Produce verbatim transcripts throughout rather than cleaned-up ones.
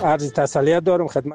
عرض تسلیت دارم خدمت.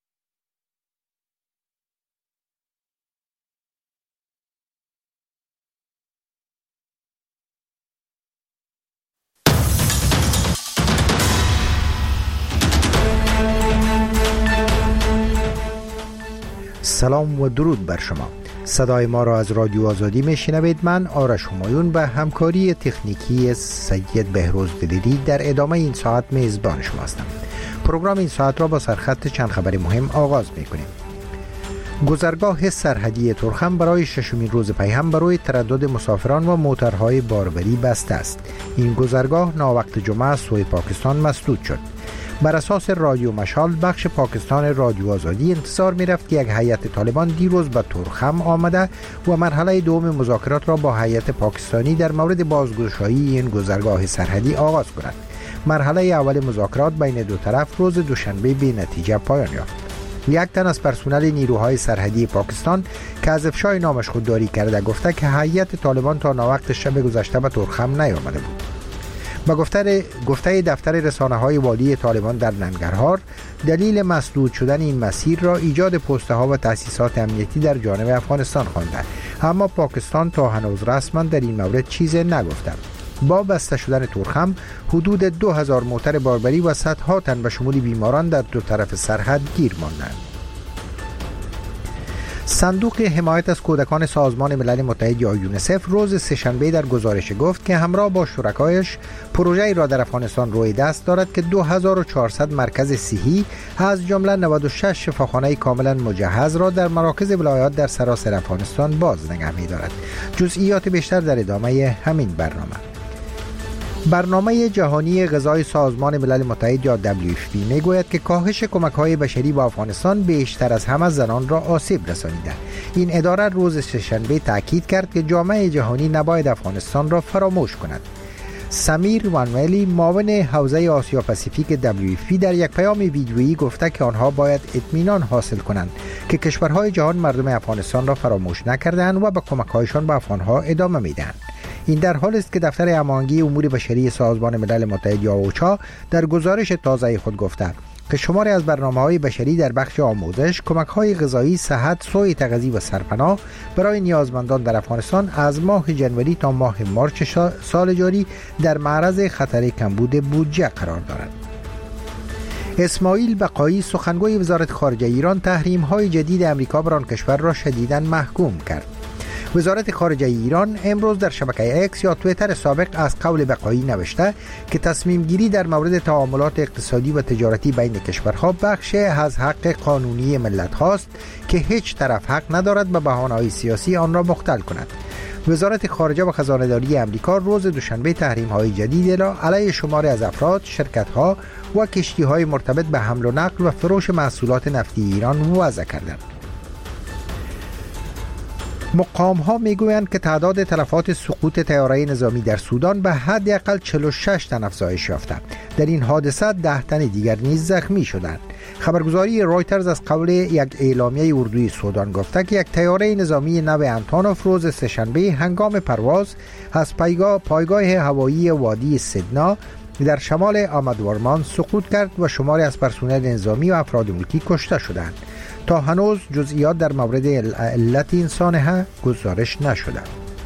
سلام و درود بر شما. صدای ما را از رادیو آزادی میشنوید. من آرش همایون به همکاری تکنیکی سید بهروز دلیری در ادامه این ساعت میزبان شما هستم. پروگرام این ساعت را با سرخط چند خبر مهم آغاز میکنیم. گذرگاه سرحدی ترخم برای ششمین روز پیهم برای تردد مسافران و موترهای باربری بسته است. این گذرگاه ناوقت جمعه سوی پاکستان مسدود شد. بر اساس رادیو مشال بخش پاکستان رادیو آزادی انتظار می رفت که یک هیئت طالبان دیروز به ترخم آمده و مرحله دوم مذاکرات را با هیئت پاکستانی در مورد بازگشایی این گذرگاه سرحدی آغاز کند. مرحله اول مذاکرات بین دو طرف روز دوشنبه به نتیجه پایان یافت. یک تن از پرسنل نیروهای سرحدی پاکستان که از افشای نامش خودداری کرده گفته که هیئت طالبان تا ناوقت شب گذشته به ترخم نیامده بود. با گفته گفته دفتر رسانه‌های والی طالبان در ننگرهار، دلیل مسدود شدن این مسیر را ایجاد پست‌ها و تأسیسات امنیتی در جانب افغانستان خوانده، اما پاکستان تا هنوز رسما در این مورد چیزی نگفته. با بسته شدن ترخم حدود دو هزار موتر باربری و صدها تن به شمول بیماران در دو طرف سرحد گیر ماندند. صندوق حمایت از کودکان سازمان ملل متحد یا یونیسف روز سه‌شنبه در گزارش گفت که همراه با شرکایش پروژه‌ای را در افغانستان روی دست دارد که دو هزار و چهارصد مرکز صحی از جمله نود و شش شفاخانه کاملا مجهز را در مراکز ولایات در سراسر افغانستان باز نگه می‌دارد. جزئیات بیشتر در ادامه همین برنامه. برنامه جهانی غذای سازمان ملل متحد یا دبلیو اف پی میگوید که کاهش کمک‌های بشری به افغانستان بیشتر از همه زنان را آسیب رسانیده. این اداره روز سه‌شنبه تاکید کرد که جامعه جهانی نباید افغانستان را فراموش کند. سمیر وانویلی معاون حوزه آسیا پاسیفیک دبلیو اف پی در یک پیام ویدیویی گفته که آنها باید اطمینان حاصل کنند که کشورهای جهان مردم افغانستان را فراموش نکردند و به کمک‌هایشان به افغان‌ها ادامه می‌دهند. این در حالی است که دفتر هماهنگی امور بشری سازمان ملل متحد یا اوچا در گزارش تازه خود گفته که شماری از برنامه‌های بشری در بخش آموزش، کمک‌های غذایی، صحت، سوء تغذیه و سرپناه برای نیازمندان در افغانستان از ماه جنوری تا ماه مارچ سال جاری در معرض خطر کمبود بودجه قرار دارد. اسماعیل بقایی سخنگوی وزارت خارجه ایران تحریم‌های جدید امریکا بر آن کشور را شدیداً محکوم کرد. وزارت خارجه ایران امروز در شبکه اکس یا توییتر سابق از قول بقایی نوشته که تصمیم گیری در مورد تعاملات اقتصادی و تجارتی بین کشورها بخشی از حق قانونی ملت هاست که هیچ طرف حق ندارد به بهانه‌های سیاسی آن را مختل کند. وزارت خارجه و خزانه‌داری امریکا روز دوشنبه تحریم‌های جدیدی را علیه شماری از افراد، شرکت‌ها و کشتی‌های مرتبط به حمل و نقل و فروش محصولات نفتی ایران وضع کردند. مقام ها میگویند که تعداد تلفات سقوط طیاره نظامی در سودان به حداقل چهل و شش تن افزایش یافته. در این حادثه ده تن دیگر نیز زخمی شدند. خبرگزاری رویترز از قول یک اعلامیه اردوی سودان گفته که یک طیاره نظامی نو انتونوف روز سه‌شنبه هنگام پرواز از پایگاه پایگاه هوایی وادی سیدنا در شمال آمدوارمان سقوط کرد و شماری از پرسنل نظامی و افراد ملکی کشته شدند. تا هنوز جزئیات در مورد علت این سانحه گزارش نشده.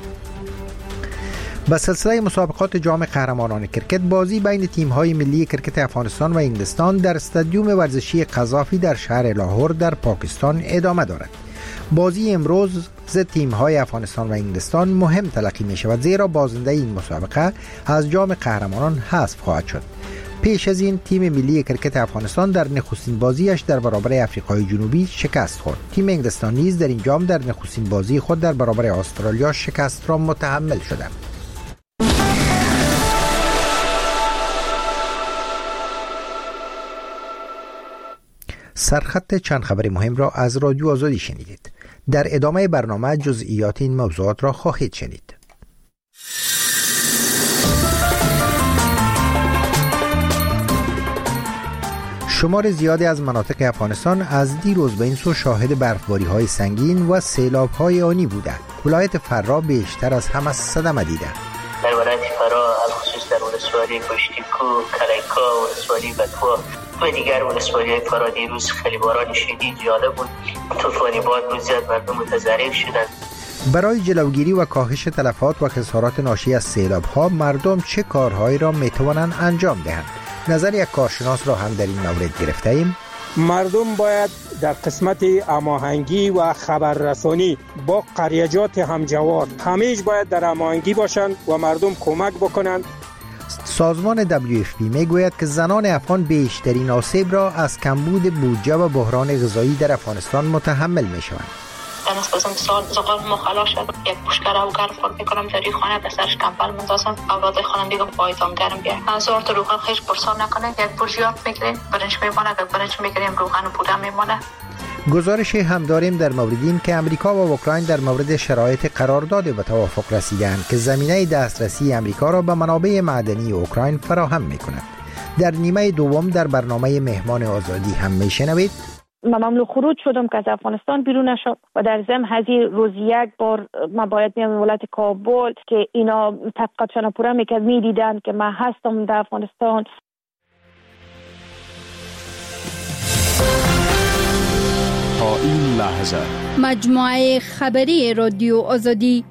به سلسله مسابقات جام قهرمانان کرکت، بازی بین تیم‌های ملی کرکت افغانستان و انگلستان در استادیوم ورزشی قذافی در شهر لاهور در پاکستان ادامه دارد. بازی امروز ضد تیم‌های افغانستان و انگلستان مهم تلقی می‌شود زیرا بازنده این مسابقه از جام قهرمانان حذف خواهد شد. پیش از این تیم ملی کرکت افغانستان در نخستین بازیش در برابر آفریقای جنوبی شکست خورد. تیم انگلستان نیز در این جام در نخستین بازی خود در برابر استرالیا شکست را متحمل شد. سرخط چند خبر مهم را از رادیو آزادی شنیدید. در ادامه برنامه جزئیات این موضوعات را خواهید شنید. شمار زیادی از مناطق افغانستان از دیروز به این سو شاهد برفباری‌های سنگین و سیلاب‌های آنی بودند. ولایت فرا بیشتر از همه صدمه دیده. در ولایت فرا خصوص در ولسوالی پشتیکو، کلیکا، ولسوالی بتوا و دیگر ولسوالی‌های فرا دیروز خیلی باران شدید جالب بود. طوفان باد بود، زیاد مردم متضرر شدند. برای جلوگیری و کاهش تلفات و خسارات ناشی از سیلاب‌ها مردم چه کارهایی را می‌توانند انجام دهند؟ نظر یک کارشناس را هم در این مورد گرفته‌ایم. مردم باید در قسمت هماهنگی و خبررسانی با قریجات همجوار همیشه باید در هماهنگی باشند و مردم کمک بکنند. سازمان دبلیو اف پی میگوید که زنان افغان بیشترین آسیب را از کمبود بودجه و بحران غذایی در افغانستان متحمل میشوند. در نسبت سال زغال مخلا شد، یک پوشکر او گرم خورد میکنم در این خانه، بسرش کمپل مندازم، اولاد خانم دیگه پایتان گرم بیار. هزار تا روغن خیش پرسان نکنه، یک برژیات میگیریم، برنج میمانه، که برنج میگیریم روغن پودر میمانه. گزارشی هم داریم در مورد این که امریکا و اوکراین در مورد شرایط قرارداد به توافق رسیدند که زمینه دسترسی امریکا را به منابع معدنی اوکراین فراهم میکند. در نیمه دوم در برنامه مهمان آزادی هم میشنوید. من ممنوع خروج شدم که از افغانستان بیرون نشد و در ضمن هزی روز یک بار من باید میام ولایت کابل که اینا تحقیقاتشان پورا میکرد میدیدن که من هستم در افغانستان. تا این لحظه مجموعه خبری رادیو آزادی.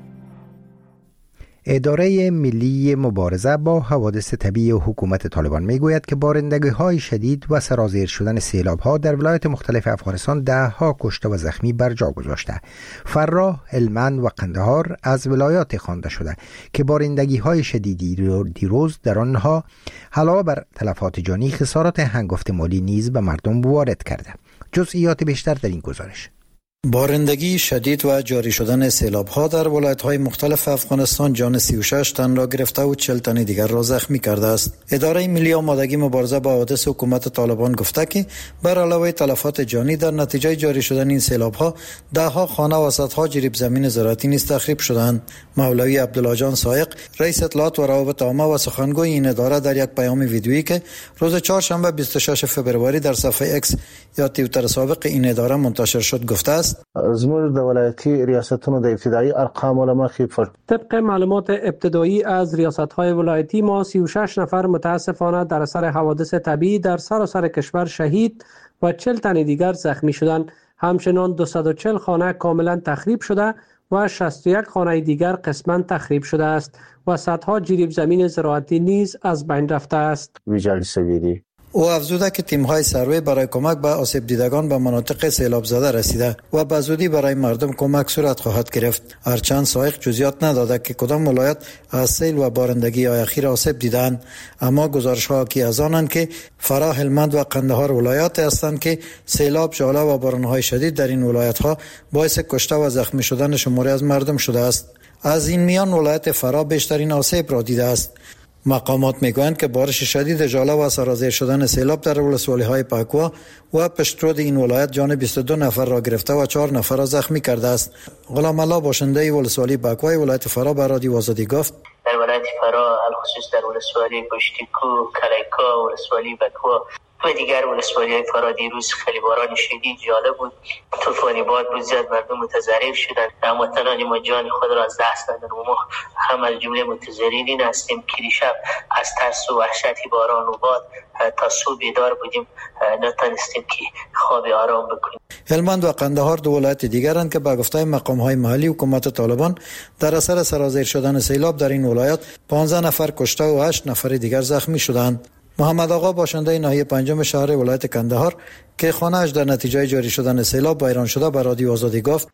اداره ملی مبارزه با حوادث طبیعی و حکومت طالبان میگوید که بارندگی‌های شدید و سرازیر شدن سیلاب‌ها در ولایات مختلف افغانستان ده‌ها کشته و زخمی بر جا گذاشته. فراه، هلمند و قندهار از ولایات خوانده شده که بارندگی‌های شدیدی دیروز در آنها علاوه بر تلفات جانی خسارات هنگفت مالی نیز به مردم وارد کرده. جزئیات بیشتر در این گزارش. بارندگی شدید و جاری شدن سیلاب‌ها در ولایت‌های مختلف افغانستان جان سی و شش تن را گرفته و چهل تن دیگر را زخمی کرده است. اداره ملی آمادگی مبارزه با حوادث حکومت طالبان گفته که بر علاوه تلفات جانی در نتیجه جاری شدن این سیلاب‌ها ده‌ها خانه و صدها جریب زمین زراعتی نیز تخریب شدند. مولوی عبدالله جان سایق، رئیس اطلاعات و روابط عامه و سخنگوی این اداره در یک پیام ویدیویی که روز چهارشنبه بیست و شش فوریه در صفحه اکس یا توییتر سابق این اداره منتشر شد گفته است: زموږ د ولایتي ریاستونو د ابتدایي ارقامو له مخې طبق معلومات ابتدایی از ریاست‌های ولایتی ما سی و شش نفر متاسفانه در اثر حوادث طبیعی در سراسر کشور شهید و چهل تن دیگر زخمی شدند. همچنان دویست و چهل خانه کاملا تخریب شده و شصت و یک خانه دیگر قسما تخریب شده است و صدها جریب زمین زراعتی نیز از بین رفته است. ویجاړ شوي دي. او افزوده که تیم‌های سروی برای کمک به آسیب دیدگان به مناطق سیلاب زده رسیده و به زودی برای مردم کمک صورت خواهد گرفت. هرچند سایق جزئیات نداده که کدام ولایت از سیل و بارندگی اخیر آسیب دیدند، اما گزارش‌ها که از آنند که فراه، هلمند و قندهار ولایات هستند که سیلاب، ژاله و باران‌های شدید در این ولایت‌ها باعث کشته و زخمی شدن شماری از مردم شده است. از این میان ولایت فراه بیشترین آسیب را دیده است. مقامات میگویند که بارش شدید ژاله و سرازیر شدن سیلاب در ولسوالی‌های پاکوا و پشترود این ولایت جان بیست و دو نفر را گرفته و چهار نفر را زخمی کرده است. غلام الله باشنده ولسوالی پاکوا ولایت فرا به رادیو آزادی گفت: در ولایت فرا الخصوص در ولسوالی پشتیکو، کلیکا، ولسوالی پاکوا و دیگر ولسوالی‌های فرا دیروز خیلی باران شدید جالب بود. طوفان باد بود، زیاد مردم متضرر شدند. هموطنان ما جان خود را از دست دادند و ما هم از جمله متضررین هستیم که دیشب از ترس و وحشت باران و باد تا صبح بیدار بودیم، نتونستیم که خواب آرام بکنیم. هلمند و قندهار دو ولایت دیگرند که به گفته مقام‌های محلی حکومت طالبان در اثر سرازیر شدن سیلاب در این ولایت پانزده نفر کشته و هشت نفر دیگر زخمی شدند. محمد آقا باشنده ناحیه پنجم شهر ولایت قندهار که خانه‌اش در نتیجه جاری شدن سیلاب ویران شده به رادیو آزادی گفت: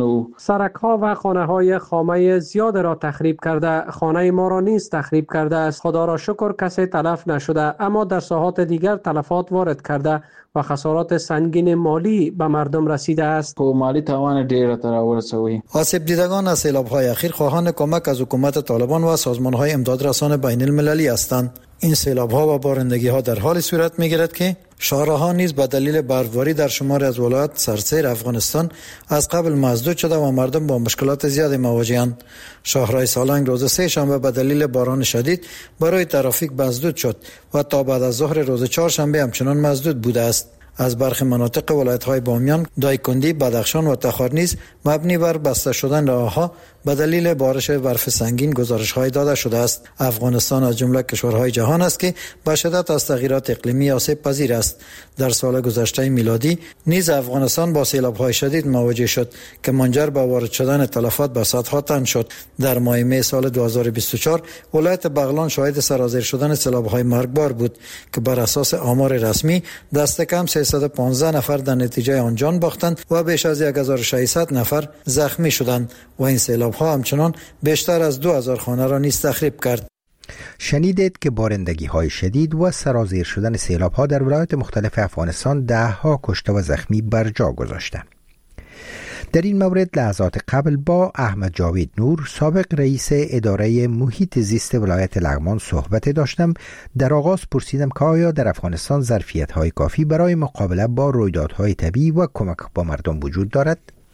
سرک‌ها و خانه‌های خامه زیاد را تخریب کرده، خانه ما را نیز تخریب کرده است. خدا را شکر کسی تلف نشده، اما در ساحات دیگر تلفات وارد کرده و خسارات سنگین مالی به مردم رسیده است. مالی توان ډیره تر ورسوي. آسیب دیدگان از سیلاب‌های اخیر خواهان کمک از حکومت طالبان و سازمان‌های امدادرسان بین المللی هستند. این سیلاب‌ها و بارندگی‌ها در حال صورت می‌گیرد که شهرها نیز به دلیل برفباری در شماری از ولایات سرسیر افغانستان از قبل مسدود شده و مردم با مشکلات زیادی مواجه‌اند. شهرهای سالنگ روز سه شنبه به دلیل باران شدید برای ترافیک مسدود شد و تا بعد از ظهر روز چهارشنبه همچنان مسدود بوده است. از برخی مناطق ولایت‌های بامیان، دایکندی، بدخشان و تخار نیز مبنی بر بسته شدن راه‌ها به دلیل بارش برف سنگین گزارش‌های داده شده است. افغانستان از جمله کشورهای جهان است که به شدت از تغییرات اقلیمی آسیب پذیر است. در سال گذشته میلادی نیز افغانستان با سیلاب‌های شدید مواجه شد که منجر به وارد شدن تلفات به صدها تن شد. در ماه می سال دو هزار و بیست و چهار ولایت بغلان شاهد سرازیر شدن سیلاب‌های مرگبار بود که بر اساس آمار رسمی دست کم سیصد و پانزده نفر در نتیجه آن جان باختند و بیش از هزار و ششصد نفر زخمی شدند و این سیلاب‌ها همچنان بیشتر از دو هزار خانه را نیز تخریب کرد. شنیدید که بارندگی های شدید و سرازیر شدن سیلاب ها در ولایات مختلف افغانستان ده ها کشته و زخمی بر جا گذاشته. در این مورد لحظات قبل با احمد جاوید نور سابق رئیس اداره محیط زیست ولایت لغمان صحبت داشتم. در آغاز پرسیدم که آیا در افغانستان ظرفیت های کافی برای مقابله با رویدادهای طبیعی و کمک با مردم وجود دارد؟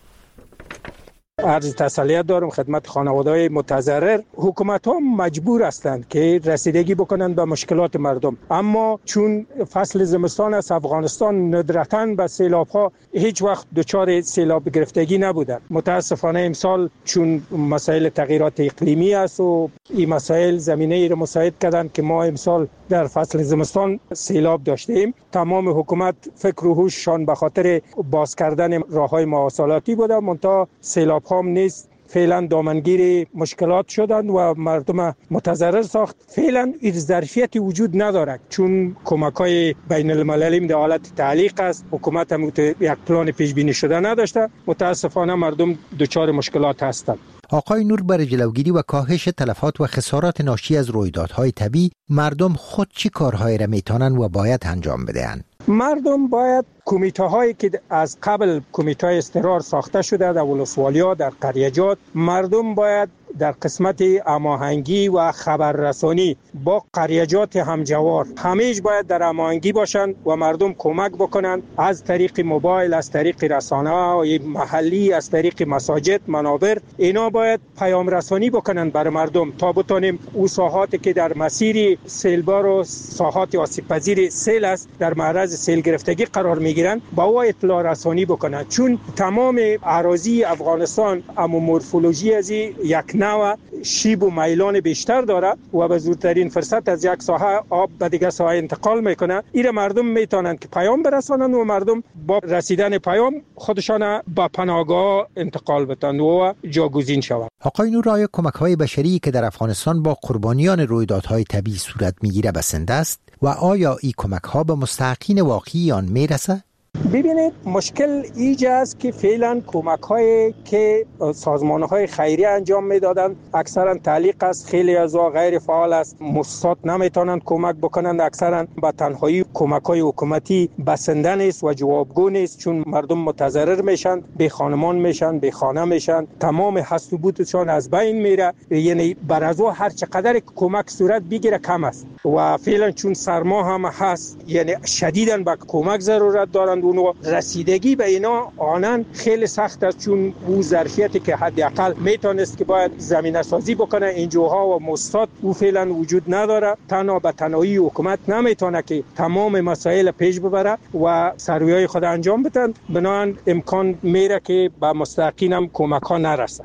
عرض تسلیت دارم خدمت خانواده‌های متضرر. حکومت ها مجبور هستند که رسیدگی بکنند به مشکلات مردم، اما چون فصل زمستان است افغانستان ندرتاً به سیلاب ها هیچ وقت دچار سیلاب گرفتگی نبودند. متاسفانه امسال چون مسائل تغییرات اقلیمی است و این مسائل زمینه ای را مساعد کردند که ما امسال در فصل زمستان سیلاب داشتیم. تمام حکومت فکر و هوششان به خاطر باز کردن راههای مواصلاتی بوده، منتها سیلاب هم نیست فعلا دامنگیر مشکلات شدند و مردم متضرر ساخت. فعلا این ظرفیتی وجود ندارد چون کمک‌های بین المللی در حالت تعلیق است. حکومت هم یک پلان پیش بینی شده نداشته. متاسفانه مردم دچار مشکلات هستند. آقای نور، برای جلوگیری و کاهش تلفات و خسارات ناشی از رویدادهای طبیعی مردم خود چی کارهایی را میتونن و باید انجام بدهند؟ مردم باید کمیته هایی که از قبل کمیته های اضطرار ساخته شده در ولسوالیا در قریجات، مردم باید در قسمت هماهنگی و خبررسانی با قریجات همجوار همیشه باید در هماهنگی باشند و مردم کمک بکنند از طریق موبایل، از طریق رسانه‌های محلی، از طریق مساجد، منابر. اینا باید پیام رسانی بکنند برای مردم تا بتونیم او ساحاتی که در مسیر سیلبار و ساحات آسیب پذیر سیل است در معرض سیل گرفتگی قرار میگیرند با او اطلاع رسانی بکنند، چون تمام اراضی افغانستان اما مورفولوژی از یک نوع شیب و میلان بیشتر داره و به زودترین فرصت از یک ساحه آب به دیگه ساحه انتقال میکنه. ایره مردم میتونن که پیام برسانن و مردم با رسیدن پیام خودشان به پناهگاه انتقال بدن و جاگزین شوند. آقای نور، آیا کمک‌های بشری که در افغانستان با قربانیان رویدادهای طبیعی صورت میگیره بسنده است و آیا این کمک‌ها به مستحقین واقعی آن میرسه؟ ببینید مشکل ایجا است که فعلا کمک هایی که سازمان های خیریه انجام میدادند اکثرا تعلیق است، خیلی از ها غیر فعال است، مؤسسات نمیتونند کمک بکنند، اکثرا با تنهایی کمک های حکومتی بسنده نیست و جوابگو نیست، چون مردم متضرر میشن، بی خانمان میشن، بی خانه میشن، تمام هست و بودشان از بین میره. یعنی بر از او هر چقدر کمک صورت بگیره کم است و فعلا چون سرما هم هست یعنی شدیداً به کمک ضرورت دارند و رسیدگی به اینا آنن خیلی سخت است، چون او ظرفیتی که حداقل میتونست که باید زمینه سازی بکنه انجوها و مؤسسات او فعلا وجود نداره. تنها به تنهایی حکومت نمیتونه که تمام مسائل پیش ببره و سرویای خود انجام بدن، بنابراین امکان میره که به مستحقین هم کمک ها نرسن.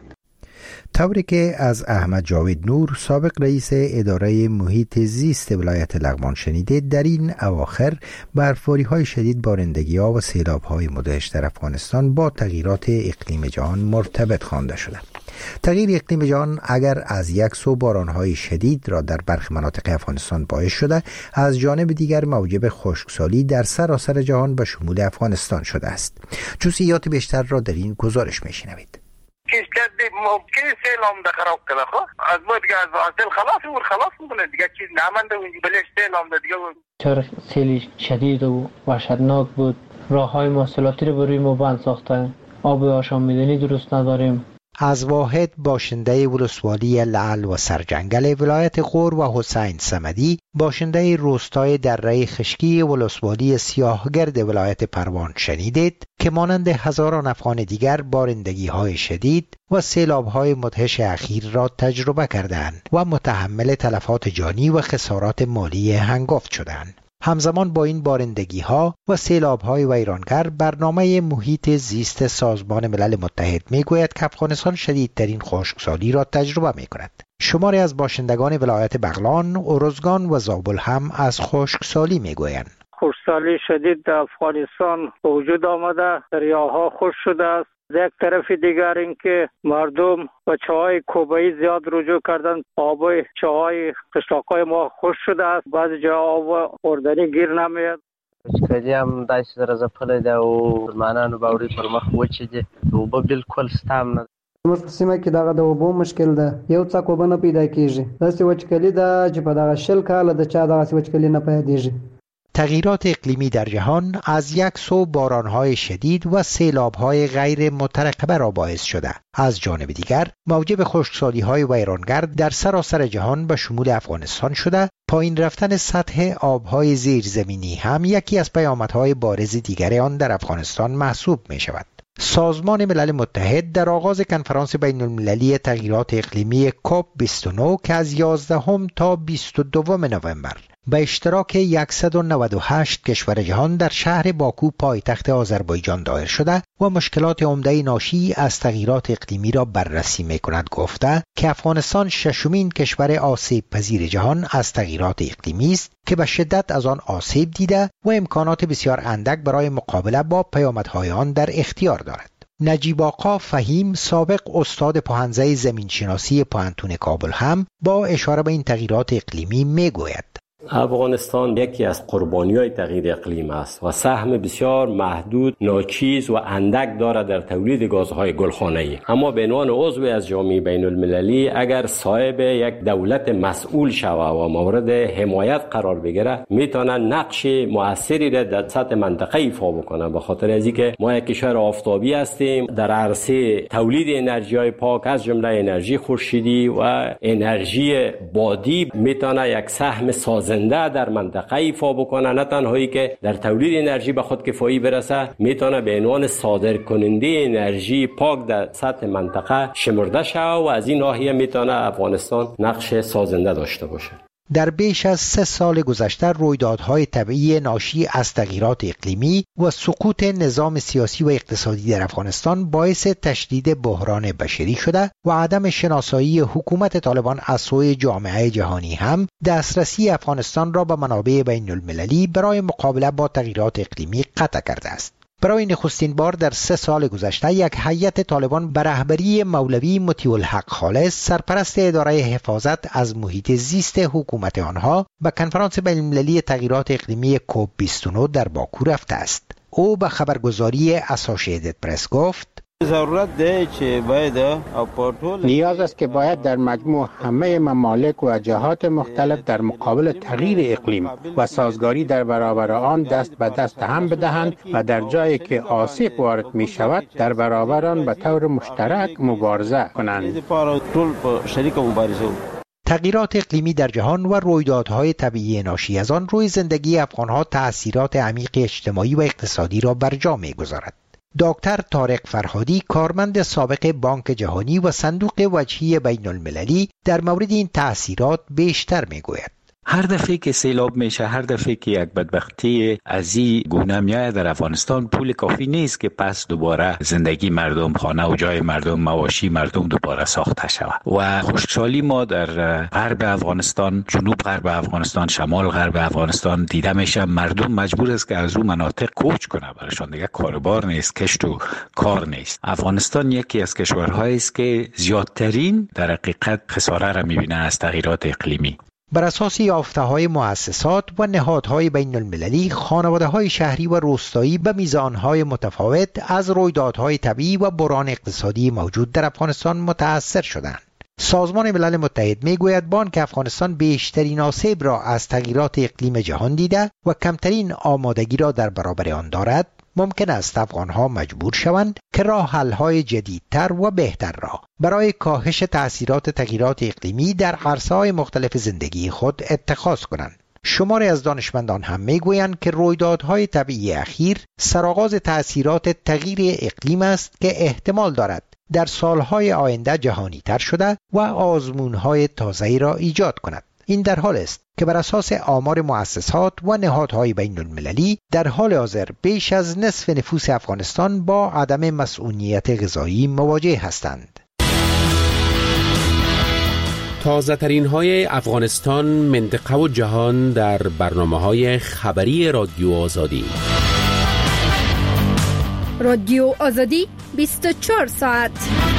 طوری که از احمد جاوید نور سابق رئیس اداره محیط زیست ولایت لغمان شنیده، در این اواخر برفباری‌های شدید، بارندگی‌ها و سیلاب‌های مدهش در افغانستان با تغییرات اقلیم جهان مرتبط خوانده شده. تغییر اقلیم جهان اگر از یک سو باران‌های شدید را در برخی مناطق افغانستان باعث شده، از جانب دیگر موجب خشکسالی در سراسر جهان به شمول افغانستان شده است. جزئیات بیشتر را در این گزارش می‌شنوید. کشت ممکن سیلام ده خراب کنه. خب از ما دیگه از سیل خلاص و خلاص میکنه دیگه، چیز نمانده و بلش سیلام ده دیگه. چرا سیل شدید و وحشتناک بود، راههای مواصلاتی رو بروی ما بند ساختن، آب آشامیدنی درست نداریم. از واحد باشنده ولسوالی لعل و سرجنگل ولایت غور و حسین صمدی، باشنده روستای دره خشکی ولسوالی سیاهگرد ولایت پروان شنیدید که مانند هزاران افغان دیگر بارندگی‌های شدید و سیلاب‌های مدهش اخیر را تجربه کردند و متحمل تلفات جانی و خسارات مالی هنگفت شدند. همزمان با این بارندگی‌ها و سیلاب‌های ویرانگر، برنامه محیط زیست سازمان ملل متحد می‌گوید که افغانستان شدیدترین خشکسالی را تجربه می‌کند. شماری از باشندگان ولایت بغلان، ارزگان و زابل هم از خشکسالی می‌گویند. خشکسالی شدید در افغانستان وجود آمده، دریاها خشک شده است. یک طرف دیگر اینکه مردم و چاهای کوبایی زیاد رجوع کردن، آب چاهای قشلاقای ما خشک شده است، بعضی جا آب خوردنی گیر نمیاد. وچکالي هم داسې درزه پلی ده او مسلمانانو باوري پر مخ وچې دي، اوبه بالکل ستام نه. زموږ په سیمه کې دغه د اوبو مشکل ده، یو څاک اوبه نه پیدا کېږي. داسې وچکالي ده چې په دغه شل کاله د چا دغسې وچکالي نه پیدېږي. تغییرات اقلیمی در جهان از یک سو بارانهای شدید و سیلابهای غیر مترقبه را باعث شده. از جانب دیگر موجب خشکسالی‌های ویرانگر در سراسر جهان به شمول افغانستان شده. پایین رفتن سطح آبهای زیرزمینی هم یکی از پیامدهای بارز دیگر آن در افغانستان محسوب می شود. سازمان ملل متحد در آغاز کنفرانس بین المللی تغییرات اقلیمی کوپ بیست و نه که از یازدهم تا بیست و دوم نوامبر به اشتراک صد و نود و هشت کشور جهان در شهر باکو پایتخت آذربایجان دایر شده و مشکلات عمده ناشی از تغییرات اقلیمی را بررسی می‌کند، گفته که افغانستان ششمین کشور آسیب پذیر جهان از تغییرات اقلیمی است که به شدت از آن آسیب دیده و امکانات بسیار اندک برای مقابله با پیامدهای آن در اختیار دارد. نجیب آقا فهیم، سابق استاد پوهنځی زمینشناسی پوهنتون کابل، هم با اشاره به این تغییرات اقلیمی میگوید: افغانستان یکی از قربانی‌های تغییر اقلیم است و سهم بسیار محدود، ناچیز و اندک دارد در تولید گازهای گلخانه‌ای. اما به عنوان عضو از جامعه بین المللی اگر صاحب یک دولت مسئول شود و مورد حمایت قرار بگیره، میتونه نقش مؤثری را در سطح منطقه ایفا بکنه، به خاطر از اینکه ما یک کشور آفتابی هستیم. در عرصه تولید انرژی‌های پاک از جمله انرژی خورشیدی و انرژی بادی میتونه یک سهم ساز زنده در منطقه ایفا بکنه، نه تنهایی که در تولید انرژی به خود کفایی برسه، میتونه به عنوان صادر کننده انرژی پاک در سطح منطقه شمرده شود و از این ناحیه میتونه افغانستان نقش سازنده داشته باشه. در بیش از سه سال گذشته رویدادهای طبیعی ناشی از تغییرات اقلیمی و سقوط نظام سیاسی و اقتصادی در افغانستان باعث تشدید بحران بشری شده و عدم شناسایی حکومت طالبان از سوی جامعه جهانی هم دسترسی افغانستان را به منابع بین المللی برای مقابله با تغییرات اقلیمی قطع کرده است. برای نخستین بار در سه سال گذشته یک هیئت طالبان به رهبری مولوی مطیع الحق خالص، سرپرست اداره حفاظت از محیط زیست حکومت آنها، به کنفرانس بین المللی تغییرات اقلیمی کوپ بیست و نه در باکو رفته است. او به خبرگزاری اسوسییتد پرس گفت: نیاز است که باید در مجموع همه ممالک و جهات مختلف در مقابل تغییر اقلیم و سازگاری در برابر آن دست به دست هم بدهند و در جایی که آسیب وارد می شود در برابر آن به طور مشترک مبارزه کنند. تغییرات اقلیمی در جهان و رویدادهای طبیعی ناشی از آن روی زندگی افغانها تأثیرات عمیق اجتماعی و اقتصادی را بر جا می‌گذارد. دکتر طارق فرهادی، کارمند سابق بانک جهانی و صندوق وجهی بین المللی، در مورد این تأثیرات بیشتر میگوید. هر دفعه که سیلاب میشه، هر دفعه که یک بدبختی از این گونه میاد در افغانستان، پول کافی نیست که پس دوباره زندگی مردم، خانه و جای مردم، مواشی مردم دوباره ساخته شود. و خشکسالی ما در غرب افغانستان، جنوب غرب افغانستان، شمال غرب افغانستان دیده میشه. مردم مجبور است که از اون مناطق کوچ کنه، برایشان دیگه کاربار نیست، کشت و کار نیست. افغانستان یکی از کشورهایی است که زیادترین در حقیقت خساره را میبینه از تغییرات اقلیمی. بر اساس یافته‌های مؤسسات و نهادهای بین المللی، خانواده‌های شهری و روستایی به میزانهای متفاوت از رویدادهای طبیعی و بحران اقتصادی موجود در افغانستان متأثر شدند. سازمان ملل متحد میگوید بانک افغانستان بیشترین آسیب را از تغییرات اقلیم جهان دیده و کمترین آمادگی را در برابر آن دارد. ممکن است افغانها مجبور شوند که راه حل‌های جدیدتر و بهتر را برای کاهش تأثیرات تغییرات اقلیمی در عرصه‌های مختلف زندگی خود اتخاذ کنند. شماری از دانشمندان هم میگویند که رویدادهای طبیعی اخیر سرآغاز تأثیرات تغییر اقلیم است که احتمال دارد در سالهای آینده جهانی تر شده و آزمونهای تازه‌ای را ایجاد کند. این در حال است که بر اساس آمار مؤسسات و نهادهای بین المللی در حال حاضر بیش از نصف نفوس افغانستان با عدم مسئولیت غذایی مواجه هستند. تازه ترین های افغانستان، منطقه و جهان در برنامه های خبری رادیو آزادی. رادیو آزادی بیست و چهار ساعت.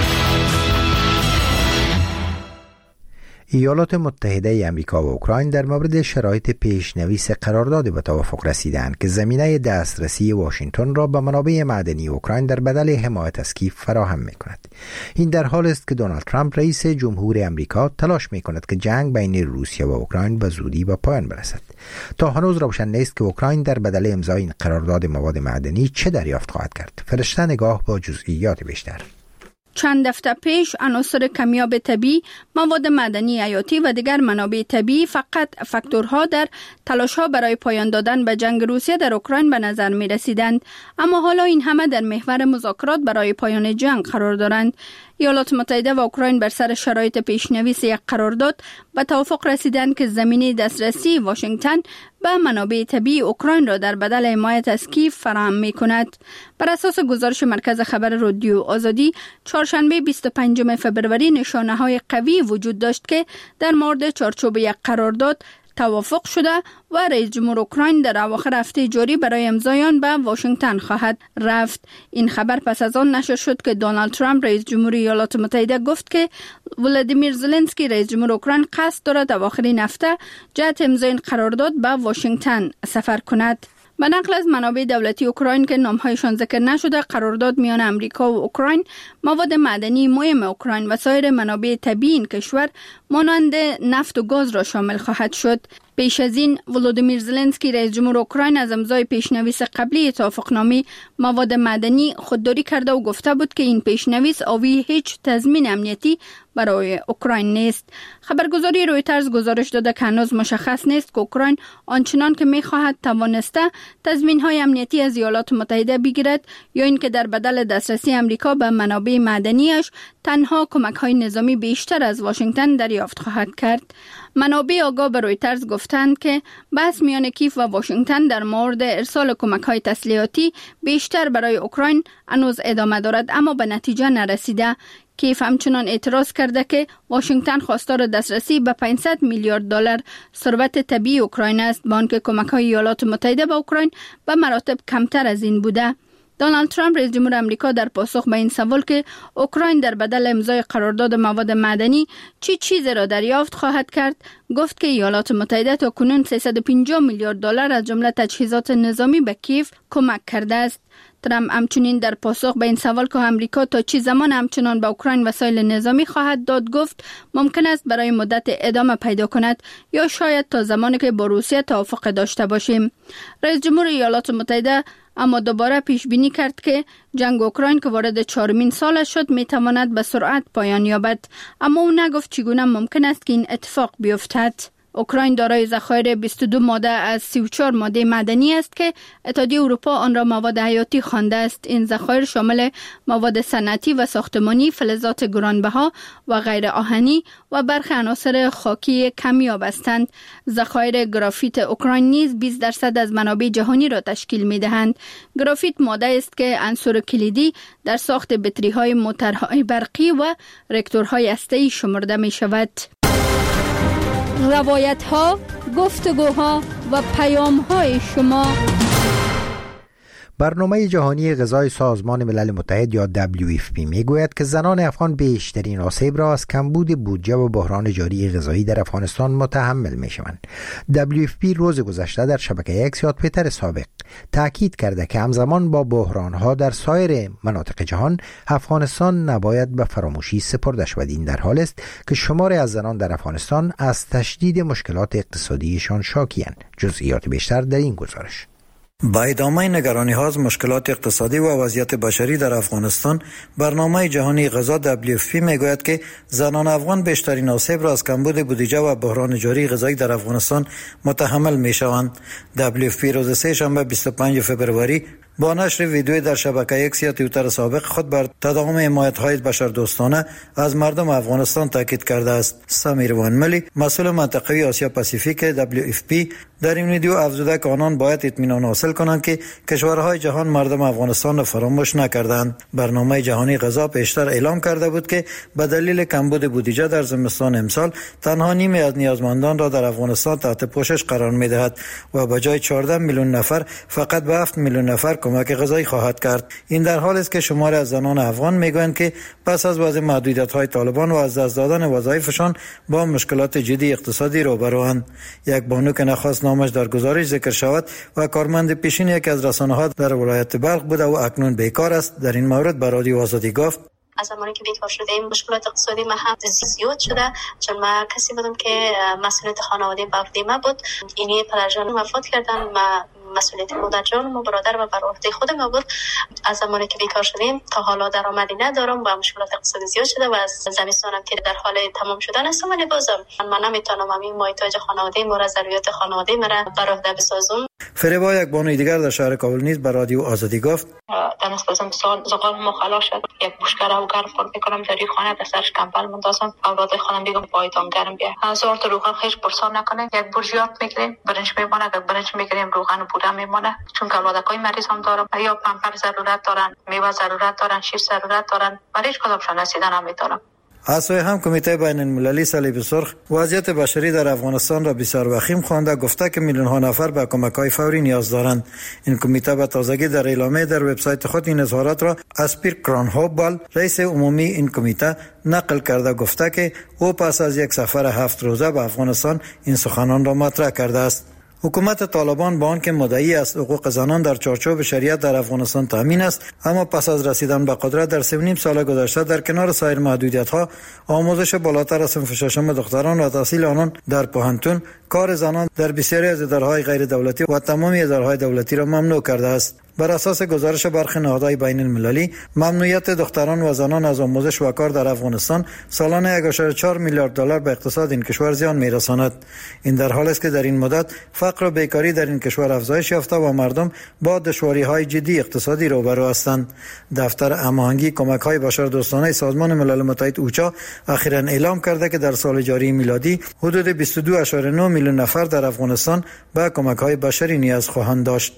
ایالات متحده امریکا و اوکراین در مورد شرایط پیشنویس قرارداد به توافق رسیدند که زمینه دسترسی واشنگتن را به منابع معدنی اوکراین در بدل حمایت از کیف فراهم می‌کند. این در حال است که دونالد ترامپ رئیس جمهور امریکا تلاش می‌کند که جنگ بین روسیه و اوکراین به زودی به پایان برسد. تا هنوز روشن نیست که اوکراین در بدل امضای این قرارداد مواد معدنی چه دریافت خواهد کرد. فرشته نگاه با جزئیات بیشتر. چند هفته پیش عناصر کمیاب طبیعی، مواد معدنی حیاتی و دیگر منابع طبیعی فقط فاکتورها در تلاش‌ها برای پایان دادن به جنگ روسیه در اوکراین به نظر می رسیدند، اما حالا این همه در محور مذاکرات برای پایان جنگ قرار دارند. ایالات متحده و اوکراین بر سر شرایط پیشنویس یک قرارداد به توافق رسیدند که زمینه دسترسی واشنگتن به منابع طبیعی اوکراین را در بدل حمایت از کیف فراهم می کند. بر اساس گزارش مرکز خبر رادیو آزادی، چهارشنبه بیست و پنجم فبروری نشانه های قوی وجود داشت که در مورد چارچوب یک قرارداد توافق شده و رئیس جمهور اوکراین در اواخر هفته جاری برای امضای آن به واشنگتن خواهد رفت. این خبر پس از آن نشر شد که دونالد ترامپ رئیس جمهور ایالات متحده گفت که ولادیمیر زلنسکی رئیس جمهور اوکراین قصد دارد اواخر هفته جهت امضای این قرارداد به واشنگتن سفر کند. به نقل از منابع دولتی اوکراین که نامهایشان ذکر نشده، قرارداد میان امریکا و اوکراین مواد معدنی مهم اوکراین و سایر منابع طبیعی این کشور مانند نفت و گاز را شامل خواهد شد. پیش از این ولادیمیر زلنسکی رئیس جمهور اوکراین از امضای پیشنویس قبلی توافقنامه مواد معدنی خودداری کرده و گفته بود که این پیشنویس حاوی هیچ تضمین امنیتی برای اوکراین نیست. خبرگزاری رویترز گزارش داده که هنوز مشخص نیست که اوکراین آنچنان که می‌خواهد توانسته تضمین‌های امنیتی از ایالات متحده بگیرد یا اینکه در بدل دسترسی امریکا به منابع معدنیش تنها کمک‌های نظامی بیشتر از واشنگتن دریافت خواهد کرد. منابع آگاه به رویترز گفتند که بحث میان کیف و واشنگتن در مورد ارسال کمک‌های تسلیحاتی بیشتر برای اوکراین هنوز ادامه دارد، اما به نتیجه نرسیده. کیف همچنان اعتراض کرده که واشنگتن خواستار دسترسی به پانصد میلیارد دلار ثروت طبیعی اوکراین است، با آنکه کمک‌های ایالات متحده به اوکراین به مراتب کمتر از این بوده. دونالد ترامپ رئیس جمهور آمریکا در پاسخ به این سوال که اوکراین در بدل امضای قرارداد مواد معدنی چی چیزی را دریافت خواهد کرد، گفت که ایالات متحده تا کنون سیصد و پنجاه میلیارد دلار از جمله تجهیزات نظامی به کیف کمک کرده است. ترامپ همچنین در پاسخ به این سوال که آمریکا تا چه زمان همچنان به اوکراین وسایل نظامی خواهد داد گفت ممکن است برای مدت ادامه پیدا کند یا شاید تا زمانی که با روسیه توافق داشته باشیم. رئیس جمهور ایالات متحده اما دوباره پیش بینی کرد که جنگ اوکراین که وارد چهارمین سالش شد می تواند به سرعت پایان یابد، اما او نگفت چگونه ممکن است که این اتفاق بیفتد. اوکراین دارای ذخایر بیست و دو ماده از سی و چهار ماده معدنی است که اتحادیه اروپا آن را مواد حیاتی خوانده است. این ذخایر شامل مواد صنعتی و ساختمانی، فلزات گرانبها و غیر آهنی و برخی عناصر خاکی کمیاب هستند. ذخایر گرافیت اوکراین نیز بیست درصد از منابع جهانی را تشکیل می‌دهند. گرافیت ماده است که عنصر کلیدی در ساخت بطری‌های موتورهای برقی و راکتورهای هسته‌ای شمرده می‌شود. روایت ها، گفتگوها و پیام های شما. برنامه جهانی غذای سازمان ملل متحد یا دبلیو اف پی میگوید که زنان افغان بیشترین آسیب را از کمبود بودجه و بحران جاری غذایی در افغانستان متحمل میشوند. دبلیو اف پی روز گذشته در شبکه اکس یا توییتر سابق تاکید کرده که همزمان با بحرانها در سایر مناطق جهان، افغانستان نباید به فراموشی سپرده شود. این در حال است که شماری از زنان در افغانستان از تشدید مشکلات اقتصادیشان شاکی‌اند. جزئیات بیشتر در این گزارش. با ادامه نگرانی ها از مشکلات اقتصادی و وضعیت بشری در افغانستان، برنامه جهانی غذا دبلیو اف پی میگوید که زنان افغان بیشترین آسیب را از کمبود بودجه و بحران جاری غذایی در افغانستان متحمل میشوند. دبلیو اف پی روز سه شنبه بیست و پنجم فبروری با نشر ویدیوی در شبکه ایکس یا توییتر سابق خود بر تداوم حمایت‌های بشردوستانه از مردم افغانستان تاکید کرده است. سمیر وانملی، مسئول منطقوی آسیا پاسیفیک دبلیو اف پی، در این ویدیو افزوده که آنان باید اطمینان حاصل کنند که کشورهای جهان مردم افغانستان را فراموش نکردند. برنامه جهانی غذا پیشتر اعلام کرده بود که به دلیل کمبود بودجه در زمستان امسال تنها نیمی از نیازمندان را در افغانستان تحت پوشش قرار می‌دهد و به جای چهارده میلیون نفر فقط به هفت میلیون نفر کمک غذایی خواهد کرد. این در حالی است که شماری از زنان افغان میگویند که پس از وضع محدودیت‌های طالبان و از دست دادن وظایفشان با مشکلات جدی اقتصادی روبروند. یک بانو که نخواست نامش در گزارش ذکر شود و کارمند پیشین یکی از رسانه‌ها در ولایت بلخ بود و اکنون بیکار است، در این مورد به رادیو آزادی گفت: از زمانی که بیکار شدیم مشکلات اقتصادی ما هم زیاد شده، چون ما کسی بودم که مسئولیت خانواده بر ما بود. اینی پدرجان وفات کردن، ما مسئولیت مادرجان و برادر و بر عهده خود ما بود. از زمانی که بیکار شدیم تا حالا درآمدی ندارم و مشکلات اقتصادی زیاد شده و از زمستانم که در حال تمام شدن است، ولی بازم من نمیتونم همین محتاج خانواده ما را، ضروریات خانواده ما را بر عهده بسازم. فریبا، یک بانوی دیگر در شهر کابل نیز به رادیو آزادی گفت: در نسبت سال زغال ما خلاص شد، یک بوشکره و گرم فرم میکنم در خانه، در سرش کمپل مندازم، اولاد خانم دیگه پایتون گرم بیا. هزار تا روغن خیش پرسان نکنه، یک برجیات میگیریم، برنج میمونه، یک برنج میگیریم، روغن و بوده میمونه، چون که اولادکای مریض هم دارم، یا پمپر ضرورت دارن، میوه ضرورت دارن، شیر ضرورت دارن، ولی هیچ کدامشون رسیدن نمیتونم. از سوی هم کمیته بین المللی صلیب سرخ وضعیت بشری در افغانستان را بسیار وخیم خوانده، گفته که میلیون ها نفر به کمک‌های فوری نیاز دارند. این کمیته به تازگی در اعلامیه در وبسایت خود این اظهارات را از پیر کرانهوبال، رئیس عمومی این کمیته، نقل کرده، گفته که او پس از یک سفر هفت روزه به افغانستان این سخنان را مطرح کرده است. حکومت طالبان با آنکه مدعی است حقوق زنان در چارچوب شریعت در افغانستان تامین است، اما پس از رسیدن به قدرت در سه و نیم سال گذشته در کنار سایر محدودیت‌ها، آموزش بالاتر از صنف ششم دختران و تحصیل آنان در پوهنتون، کار زنان در بسیاری از اداره‌های غیر دولتی و تمامی اداره‌های دولتی را ممنوع کرده است. بر اساس گزارش برخی نهادهای بین المللی، ممنوعیت دختران و زنان از آموزش و کار در افغانستان سالانه یک و چهار میلیارد دلار به اقتصاد این کشور زیان می‌رساند. این در حالی است که در این مدت فقر و بیکاری در این کشور افزایش یافته و مردم با دشواری‌های جدی اقتصادی روبرو هستند. دفتر هماهنگی کمک‌های بشردوستانه سازمان ملل متحد اوچا اخیراً اعلام کرده که در سال جاری میلادی حدود بیست و دو ممیز نه میلیون نفر در افغانستان به کمک‌های بشری نیاز خواهند داشت.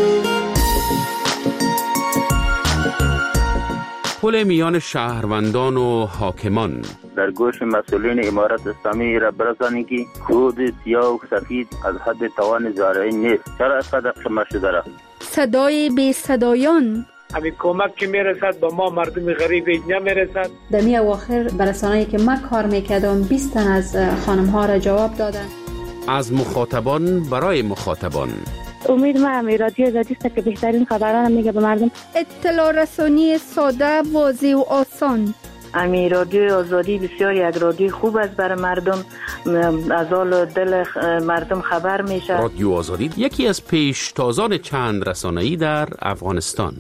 پل میان شهروندان و حاکمان در گوش مسئولین امارت اسلامی را برسانید که خود سیاه و سفید از حد توان زارعی نیست. چرا اینقدر قمه شده را؟ صدای بی صدایان، همین کمک که میرسد به ما مردم غریب نمیرسد. در می اواخر برسانه‌ای که من کار میکردم بیست تن از خانم ها را جواب دادن. از مخاطبان برای مخاطبان. امید ما هم رادیو آزادی است که بهترین خبران میگه به مردم. اطلاع رسانی ساده، واضح و آسان. امی رادیو آزادی بسیار یک رادیو خوب است برای مردم، از حال دل مردم خبر میشه. رادیو آزادی یکی از پیشتازان چند رسانه‌ای در افغانستان.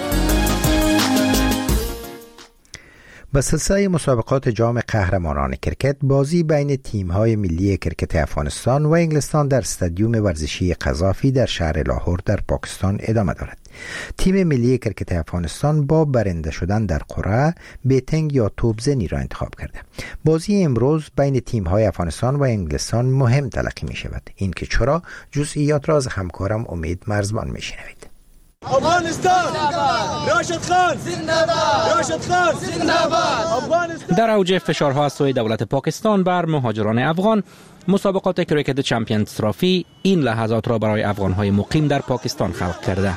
به سلسله مسابقات جام قهرمانان کرکت، بازی بین تیم‌های ملی کرکت افغانستان و انگلستان در استادیوم ورزشی قذافی در شهر لاهور در پاکستان ادامه دارد. تیم ملی کرکت افغانستان با برنده شدن در قرعه بیتنگ یا توپزنی را انتخاب کرده. بازی امروز بین تیم‌های افغانستان و انگلستان مهم تلقی می شود. این که چرا، جزئیات را از همکارم امید مرزبان می شنوید. افغانستان راشد خان زنده‌باد، راشد خان زنده‌باد. در اوج فشارها از سوی دولت پاکستان بر مهاجران افغان، مسابقات کرکت چمپیونز ترافی این لحظات را برای افغان‌های مقیم در پاکستان خلق کرده.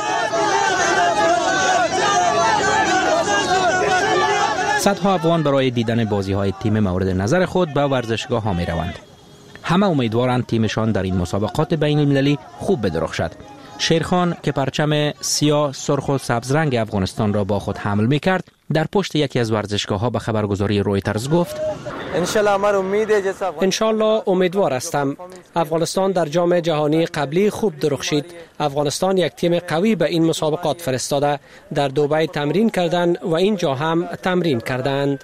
صدها افغان برای دیدن بازی‌های تیم مورد نظر خود به ورزشگاه‌ها می‌روند. همه امیدوارند تیمشان در این مسابقات بین المللی خوب بدرخشد. شیرخان که پرچم سیاه، سرخ و سبز رنگ افغانستان را با خود حمل می کرد، در پشت یکی از ورزشگاه‌ها به خبرگزاری رویترز گفت: انشالله امیدوار هستم. افغانستان در جام جهانی قبلی خوب درخشید. افغانستان یک تیم قوی به این مسابقات فرستاده. در دبی تمرین کردند و اینجا هم تمرین کردند.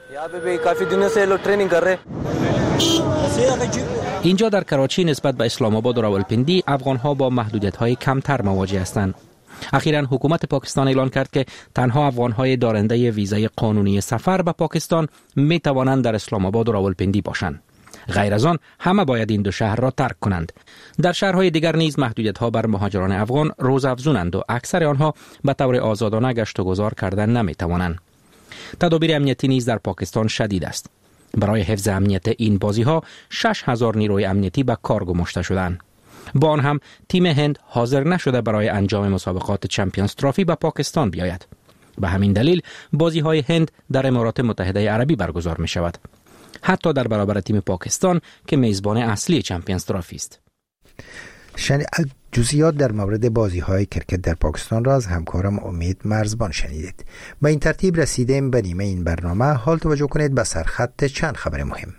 اینجا در کراچی نسبت به اسلام آباد و راولپندی افغان‌ها با محدودیت‌های کمتر مواجه هستند. اخیراً حکومت پاکستان اعلان کرد که تنها افغان‌های دارنده ویزای قانونی سفر به پاکستان می توانند در اسلام آباد و راولپندی باشند. غیر از آن همه باید این دو شهر را ترک کنند. در شهرهای دیگر نیز محدودیت‌ها بر مهاجران افغان روزافزونند و اکثر آنها به طور آزادانه گشت و گذار کردن نمی توانند. تدابیر امنیتی نیز در پاکستان شدید است. برای حفظ امنیت این بازی‌ها شش هزار نیروی امنیتی به کار گماشته شدند. با آن هم تیم هند حاضر نشده برای انجام مسابقات چمپیونز ترافی به پاکستان بیاید. به همین دلیل بازی‌های هند در امارات متحده عربی برگزار می شود. حتی در برابر تیم پاکستان که میزبان اصلی چمپیونز ترافی است. شنی... جزئیات در مورد بازی‌های کرکت در پاکستان را از همکارم امید مرزبان شنیدید. با این ترتیب رسیدیم به نیمه این برنامه. حال توجه کنید به سرخط چند خبر مهم.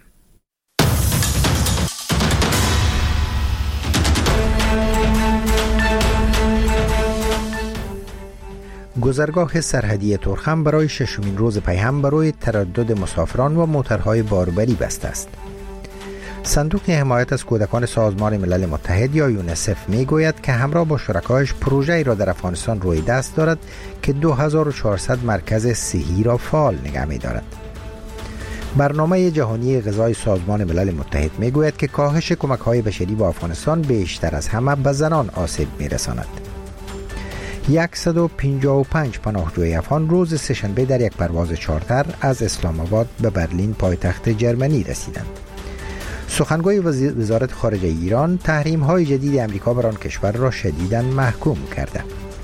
گذرگاه سرحدی ترخم برای ششمین روز پیهم برای تردد مسافران و موترهای باربری بسته است. صندوق حمایت از کودکان سازمان ملل متحد یا یونیسف می گوید که همراه با شرکایش پروژه‌ای را در افغانستان روی دست دارد که دو هزار و چهارصد مرکز صحی را فعال نگه می دارد. برنامه جهانی غذای سازمان ملل متحد می گوید که کاهش کمک‌های بشری به افغانستان بیشتر از همه به زنان آسیب می رساند. صد و پنجاه و پنج پناهجوی افغان روز سه‌شنبه در یک پرواز چارتر از اسلام آباد به برلین پایتخت جرمنی رسیدند. سخنگوی وزارت خارجه ایران تحریم‌های جدید امریکا بر آن کشور را شدیداً محکوم کرده.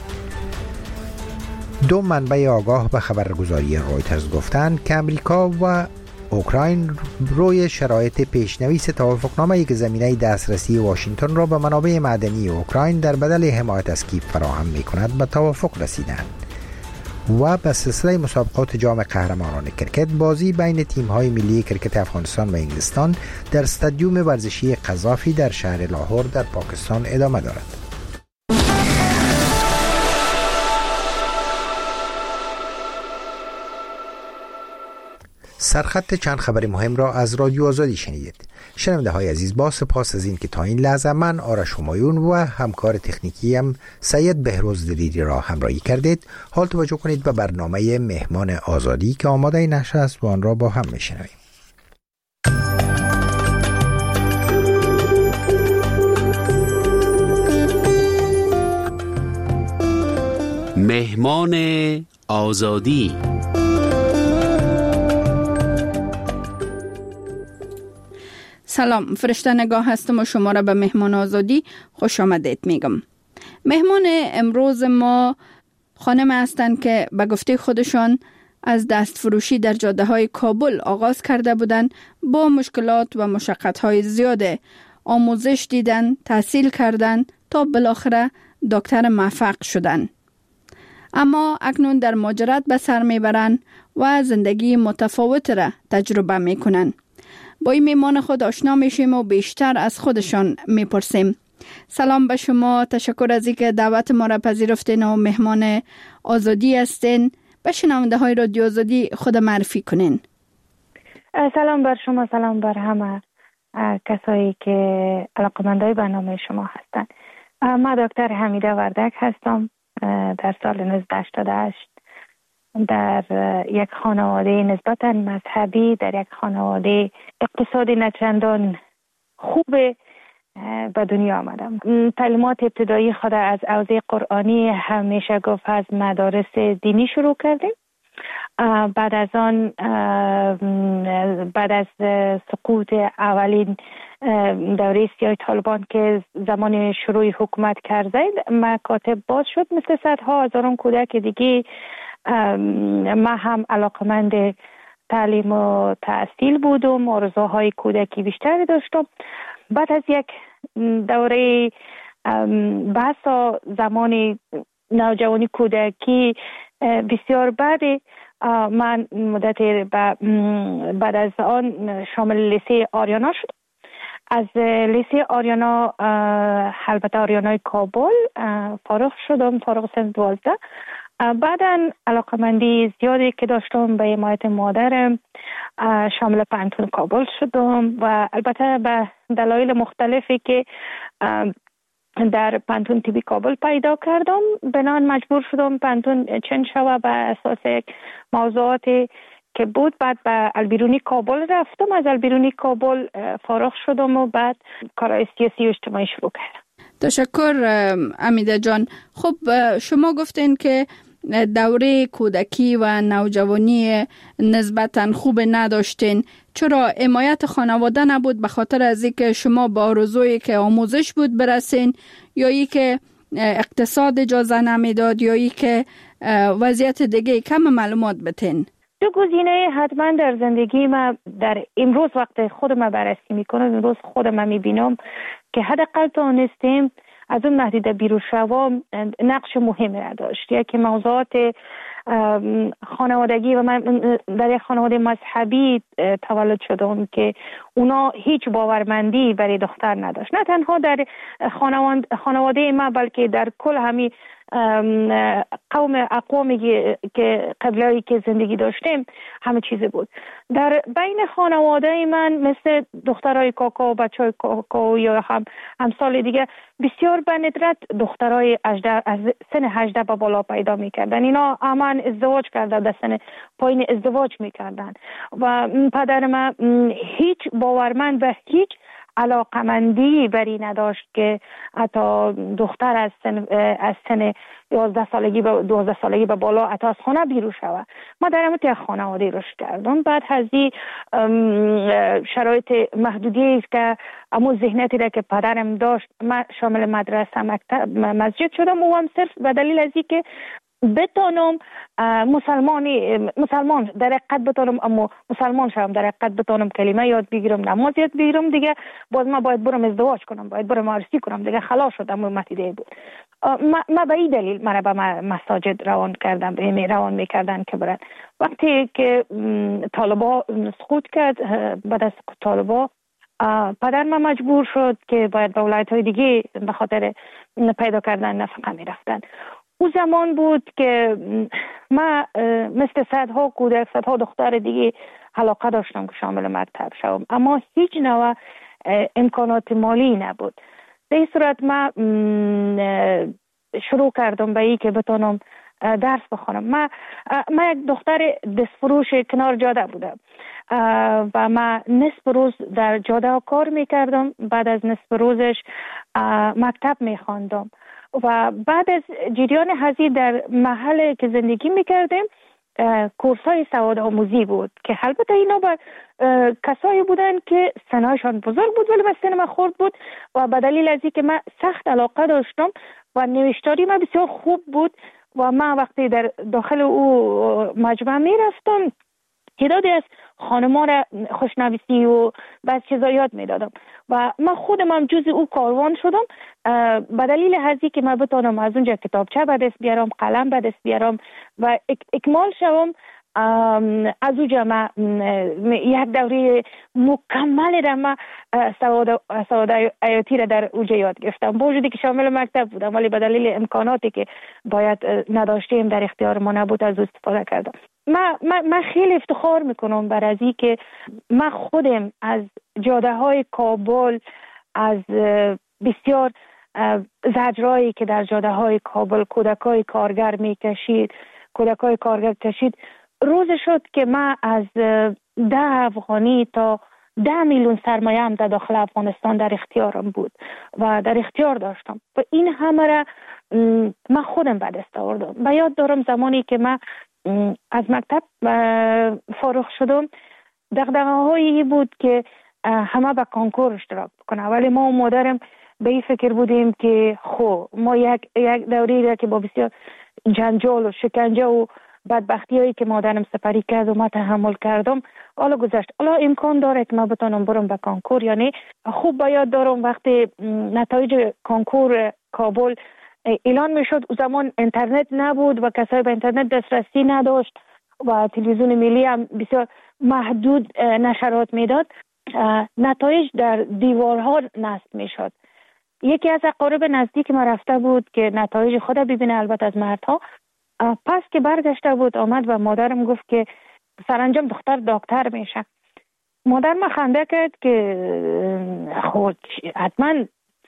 دو منبع آگاه به خبرگزاری رویترز گفتند که امریکا و اوکراین روی شرایط پیشنویس توافقنامه‌ای که زمینه دسترسی واشنگتن را به منابع معدنی اوکراین در بدل حمایت از کیف فراهم می‌کند به توافق رسیدند. و به سلسله مسابقات جام قهرمانان کرکت بازی بین تیم‌های ملی کرکت افغانستان و انگلستان در استادیوم ورزشی قذافی در شهر لاهور در پاکستان ادامه دارد. سرخط چند خبر مهم را از رادیو آزادی شنیدید. شنونده های عزیز، با سپاس از این که تا این لحظه من آرش همایون و همکار تکنیکیم سید بهروز دریری را همراهی کردید. حال توجه کنید به برنامه مهمان آزادی که آماده نشر است و آن را با هم میشنویم. مهمان آزادی. سلام، فرشته نگاه هستم و شما را به مهمان آزادی خوش آمدید میگم. مهمان امروز ما خانم هستند که به گفته خودشان از دست فروشی در جاده های کابل آغاز کرده بودند. با مشکلات و مشقت های زیاده آموزش دیدن، تحصیل کردن تا بالاخره دکتر موفق شدن. اما اکنون در مهاجرت به سر میبرند و زندگی متفاوت را تجربه میکنن. با این میمان خود آشنا میشیم و بیشتر از خودشان میپرسیم. سلام به شما، تشکر از اینکه دعوت ما را پذیرفتین و مهمان آزادی هستین. به شنونده های رادیو آزادی خود معرفی کنین. سلام بر شما، سلام بر همه کسایی که علاقه‌مندای برنامه شما هستند. من دکتر حمیده وردک هستم. در سال نوزده هشتاد و هشت در یک خانواده نسبتاً مذهبی، در یک خانواده اقتصادی نچندان خوب به دنیا آمدم. تعلیمات ابتدایی خود از حوزه قرآنی همیشه گفت از مدارس دینی شروع کردیم. بعد از آن بعد از سقوط اولین دوره سیاه طالبان که زمان شروع حکومت کرده مکاتب باز شد، مثل صدها هزاران کودک دیگه ما هم علاقمند تعلیم و تحصیل بودم، آرزوهای کودکی بیشتری داشتم. بعد از یک دوره بحث زمان نوجوانی کودکی بسیار بعد من مدت بعد از آن شامل لیسه آریانا شد. از لیسه آریانا البته آریانای کابل فارغ شدم، فارغ سن دوازده. بعدا علاقمندی زیادی که داشتم به حمایت مادرم شامل پانتون کابل شدم و البته به دلایل مختلفی که در پانتون تیبی کابل پیدا کردم. بنان مجبور شدم پانتون چنج شوه به اساس یک موضوعاتی که بود. بعد به البیرونی کابل رفتم، از البیرونی کابل فارغ شدم و بعد کارهای سیاسی و اجتماعی شروع کردم. تشکر امیده جان. خب شما گفتین که دوره کودکی و نوجوانی نسبتاً خوب نداشتین. چرا حمایت خانواده نبود؟ به خاطر از اینکه شما با آرزویی که آموزش بود برسین، یا ای که اقتصاد اجازه نمیداد، یا ای که وضعیت دیگه؟ کم معلومات بتین. دو گزینه حتما در زندگی ما در امروز وقت خودم بررسی میکنم، امروز خودم میبینم که حداقل تونستیم از اون محدوده بیرون شوم نقش مهمی را داشت. یکی موضوعات خانوادگی، و من در یک خانواده مذهبی تولد شدم که اونا هیچ باورمندی برای دختر نداشت، نه تنها در خانواده ما بلکه در کل همین قوم اقوامی که قبلی که زندگی داشتیم همه چیز بود. در بین خانواده من مثل دخترای کاکا و بچهای کاکا یا هم همسال دیگه بسیار به ندرت دخترای از سن هجده به بالا پیدا میکردن. اینا همان ازدواج کردن، در سن پایین ازدواج میکردن و پدر من هیچ باورمند و هیچ علاقمندی بری نداشت که حتی دختر از سن از سن یازده سالگی به دوازده سالگی به بالا حتی از خانه بیرون شود. ما در همون خانواده رشد کردم. بعد از این شرایط محدودی است که امو ذهنیتی را که پدرم داشت، من شامل مدرسه مکتب مسجد شدم و هم صرف به دلیل از اینکه بتانم مسلمانی مسلمان در حقیقت بتانم، اما مسلمان شدم در حقیقت بتانم کلمه یاد بگیرم، نماز یاد بگیرم، دیگه باز ما باید برم ازدواج کنم، باید برم عروسی کنم، دیگه خلاص شدم. متیده بود. ما, ما به این دلیل مرا به مساجد روان کردم، به می روان میکردن که برن. وقتی که طالبا سقوط کرد، بعد از طالبا پدر ما مجبور شد که باید به ولایت های دیگه به خاطر پیدا کردن نفقه می رفتن. او زمان بود که ما مثل صدها کودک، صدها دختر دیگه علاقه داشتم که شامل مکتب شوم، اما هیچ نوع امکانات مالی نبود. به این صورت ما شروع کردم به این که بتونم درس بخونم. ما ما یک دختر دستفروش کنار جاده بودم و ما نصف روز در جاده کار میکردم، بعد از نصف روزش مکتب میخواندم و بعد از جریان هزی در محل که زندگی میکردیم کورس های سواد آموزی بود که البته اینا با کسایی بودن که سنهایشان بزرگ بود ولی سن من خرد بود و به دلیل از اینکه من سخت علاقه داشتم و نوشتاری من بسیار خوب بود و من وقتی در داخل او مجمع می رفتم تعدادی از خانمان را خوشنویسی و بعض چیزا یاد می دادم و من خودم هم جز او کاروان شدم به دلیل هزی که من بتانم از اونجا کتابچه به دست بیارم، قلم به دست بیارم و اکمال شوم. از اونجا من یک دوره مکمل را من سواد سواد حیاتی را در اونجا یاد گرفتم، با وجودی که شامل مکتب بودم ولی به دلیل امکاناتی که باید نداشتیم در اختیار ما نبود از استفاده کردم. من, من, من خیلی افتخار میکنم بر از این که من خودم از جاده های کابل، از بسیار زجرایی که در جاده های کابل کودکای کارگر میکشید کودکای کارگر کشید روز شد که من از ده افغانی تا ده میلیون سرمایه هم در داخل افغانستان در اختیارم بود و در اختیار داشتم و این همه را من خودم به دست آوردم. و یاد دارم زمانی که من از مکتب فارغ شدم دغدغه‌هایی بود که همه به کنکور اشتراک بکنه، ولی ما و مادرم به این فکر بودیم که خب ما یک یک دوری را که با بسیار جنجال و شکنجه و بدبختی هایی که مادرم سپری کرد و ما تحمل کردم حالا گذشت، حالا امکان داره که ما بتونم برم به کنکور. یعنی خوب باید دارم وقتی نتایج کنکور کابل اعلان میشد، او زمان اینترنت نبود و کسایی به اینترنت دسترسی نداشت و تلویزیون ملی هم بسیار محدود نشرات میداد، نتایج در دیوارها نصب میشد. یکی از اقارب نزدیک ما رفته بود که نتایج خود ببینه، البته از مردها. پس که برگشته بود آمد و مادرم گفت که سرانجام دختر دکتر میشه. مادر ما خنده کرد که خود حتما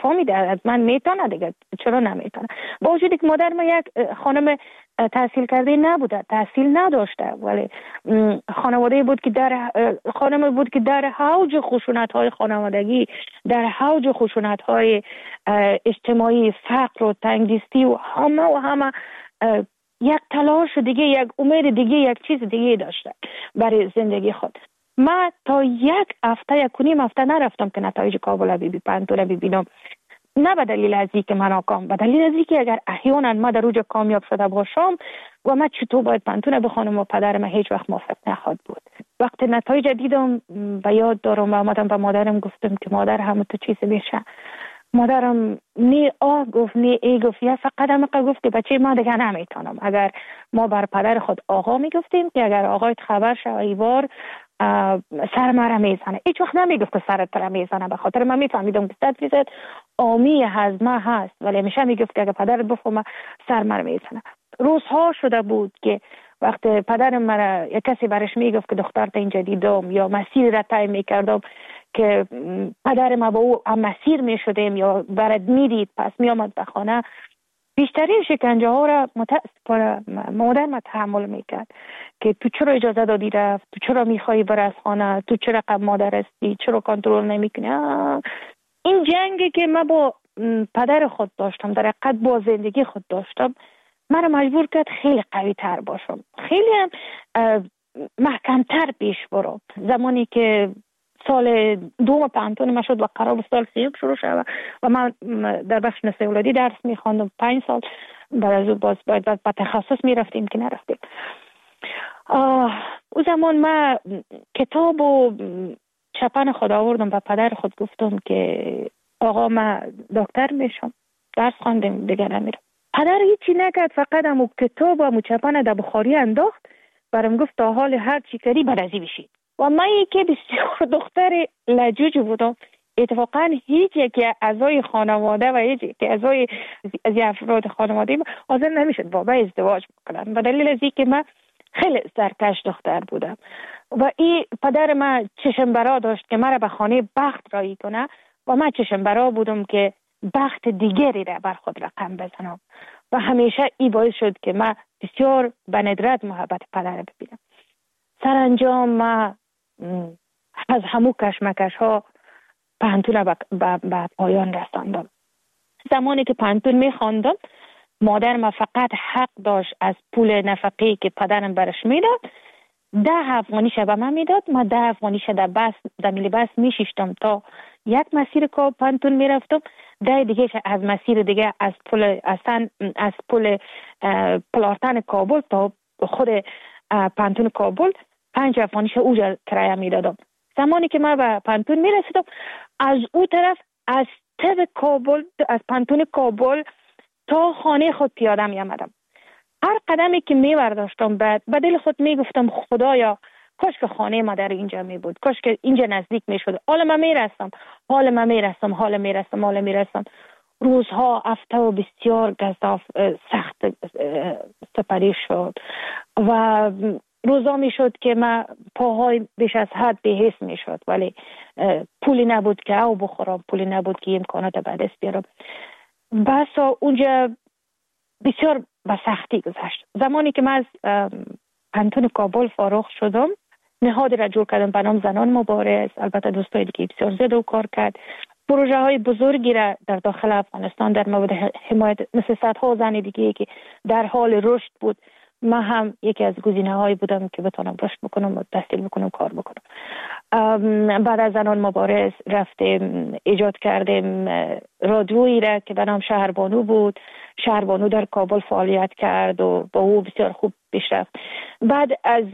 فهمیده از من میتونه دیگه، چرا نمیتونه؟ با وجودی که مادر ما یک خانم تحصیل کرده نبوده، تحصیل نداشته، ولی خانواده بود که در خانم بود که در حوج خشونت های خانوادگی، در حوج خشونت های اجتماعی، فقر و تنگدستی و همه و همه یک تلاش دیگه، یک امید دیگه، یک چیز دیگه داشته برای زندگی خود. من تا یک هفته یک و نیم هفته نرفتم که نتایج کابل بی بی پنتون ببینم، نه به دلیل از اینکه من ناکام، به دلیل از اینکه اگر احیانا ما در اوج کامیاب شده باشم و من چطور باید پنتون بخونم و پدر من هیچ وقت موافق نخواهد بود. وقتی نتایج دیدم به یاد دارم و آمدم به مادرم گفتم که مادر همه تو چیز میشه. مادرم نی آه گفت نی ای گفت، یا فقط هم گفت که بچه ما دیگه نمیتونم. اگر ما بر پدر خود آقا میگفتیم که اگر آقایت خبر شد ایوار سر مرا میزنه، هیچ وقت نمیگفت که سرت را میزنه، به خاطر من میفهمیدم که صد فیصد آمی هضمه هست، ولی همیشه میگفت که اگر پدرت بفهمه سر مرا میزنه. روزها شده بود که وقتی پدرم مرا یک کسی برش میگفت که دخترت اینجا دیدم یا مسیر را طی میکردم که پدر ما با او هم مسیر میشدیم یا برد میدید، پس میامد به خانه، بیشترین شکنجه ها را متاسفانه مادر ما تحمل میکرد که تو چرا اجازه دادی رفت، تو چرا میخوایی بر از خانه، تو چرا قبل مادر هستی، چرا کنترل نمیکنی. این جنگی که من با پدر خود داشتم، در حقیقت با زندگی خود داشتم، من مجبور کرد خیلی قوی تر باشم، خیلی هم محکمتر پیش برم. زمانی که سال دوم پانتون ما شد و قرار سال سیوم شروع شد و من در بخش نسل اولادی درس میخواندم پنج سال، بعد از اون باز باید به تخصص میرفتیم که نرفتیم. او زمان من کتاب و چپن خود آوردم و پدر خود گفتم که آقا من دکتر میشم، درس خواندم دیگه نمیرم. پدر هیچی نکرد، فقط همو کتاب و همو چپن در بخاری انداخت، برام گفت تا حال هر چی کردی برازی بشید. و من یکی بسیار دختر لجوج بودم، اتفاقا هیچ یکی اعضای خانواده و هیچ یکی اعضای از افراد خانواده حاضر نمیشد با من ازدواج بکنن، به دلیل از اینکه من خیلی سرکش دختر بودم و این پدر من چشم برا داشت که مرا به خانه بخت رایی کنه و من چشم برا بودم که بخت دیگری را بر خود رقم بزنم و همیشه این باعث شد که من بسیار به ندرت محبت پدر را ببینم. سرانجام من از همو کشمکش ها پانتون به پایان رساندم. زمانی که پانتون می خواندم، مادر ما فقط حق داشت از پول نفقه که پدرم برش میداد ده افغانیش به من میداد. من ده افغانیش در بس در میلی بس میشیشتم تا یک مسیر که پانتون میرفتم، ده دیگه از مسیر دیگه از پول اصلا از پول پلارتن کابل تا خود پانتون کابل پنج افغانیش اوجا کرایه میدادم. زمانی که من به پانتون میرسیدم، از او طرف از تب کابل، از پانتون کابل تا خانه خود پیاده می آمدم. هر قدمی که می برداشتم بعد به دل خود می گفتم خدایا کاش که خانه ما در اینجا می بود، کاش که اینجا نزدیک می شد. حالا من می رسم، حالا من می رسم، حالا می رسم، حالا می رسم. روزها هفته و بسیار گزاف سخت سپری شد و روزا می شد که من پاهای بیش از حد بهیس می شد، ولی پولی نبود که او بخورم، پولی نبود که امکانات به دست بیارم. بسا اونجا بسیار به سختی گذشت. زمانی که من از پانتون کابل فارغ شدم، نهادی را جور کردم به نام زنان مبارز. البته دوستای دیگه بسیار زیاد و کار کرد. پروژه های بزرگی را در داخل افغانستان در مورد حمایت مثل صدها زن دیگه که در حال رشد بود، من هم یکی از گزینه هایی بودم که بتونم رشد بکنم و تحصیل بکنم، کار بکنم. بعد از زنان مبارز رفتیم ایجاد کردیم رادیویی را که به نام شهربانو بود. شهربانو در کابل فعالیت کرد و با او بسیار خوب پیش رفت. بعد از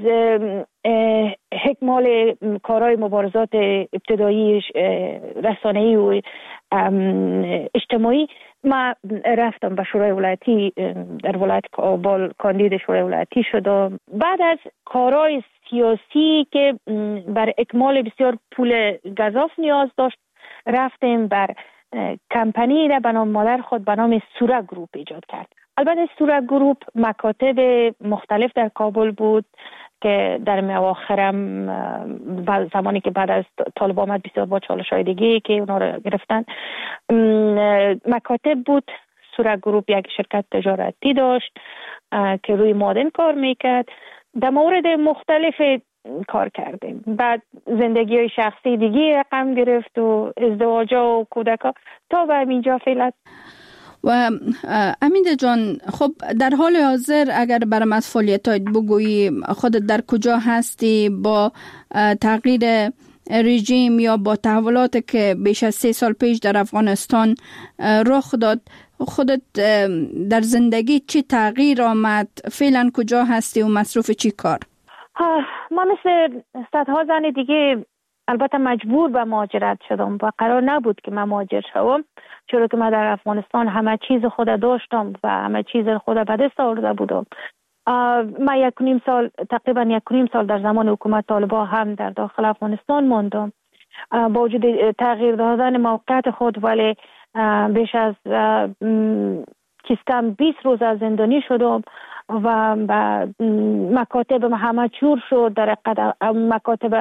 حکمال کارهای مبارزات ابتدایی رسانه‌ای و اجتماعی، ما رفتم به شورای ولایتی در ولایت کابل کاندید شورای ولایتی شدم. بعد از کارهای سیاسی که بر اکمال بسیار پول گزاف نیاز داشت، رفتیم بر کمپانی را به نام مادر خود به نام سوره گروپ ایجاد کرد. البته سوره گروپ مکاتب مختلف در کابل بود که در اواخرم زمانی که بعد از طالب آمد بسیار با چالش های دیگه که اونا رو گرفتن، مکاتب بود. سورا گروپ یک شرکت تجارتی داشت که روی مادن کار میکرد. در مورد مختلف کار کردیم. بعد زندگی های شخصی دیگه رقم گرفت و ازدواج و کودکا تا به اینجا فعلا. و امیده جان، خب در حال حاضر اگر برام از فعالیتات بگویی، خودت در کجا هستی با تغییر رژیم یا با تحولات که بیش از سه سال پیش در افغانستان رخ داد، خودت در زندگی چی تغییر آمد؟ فعلا کجا هستی و مصروف چی کار؟ ما مثل صدها زن دیگه البته مجبور به مهاجرت شدم و قرار نبود که من مهاجر شوم، چرا که من در افغانستان همه چیز خود داشتم و همه چیز خود به دست آورده بودم. من یک و نیم سال تقریبا یک و نیم سال در زمان حکومت طالبان هم در داخل افغانستان ماندم با وجود تغییر دادن موقعیت خود، ولی بیش از کم بیست روز از زندانی شدم و مکاتب همه چور شد. در مکاتب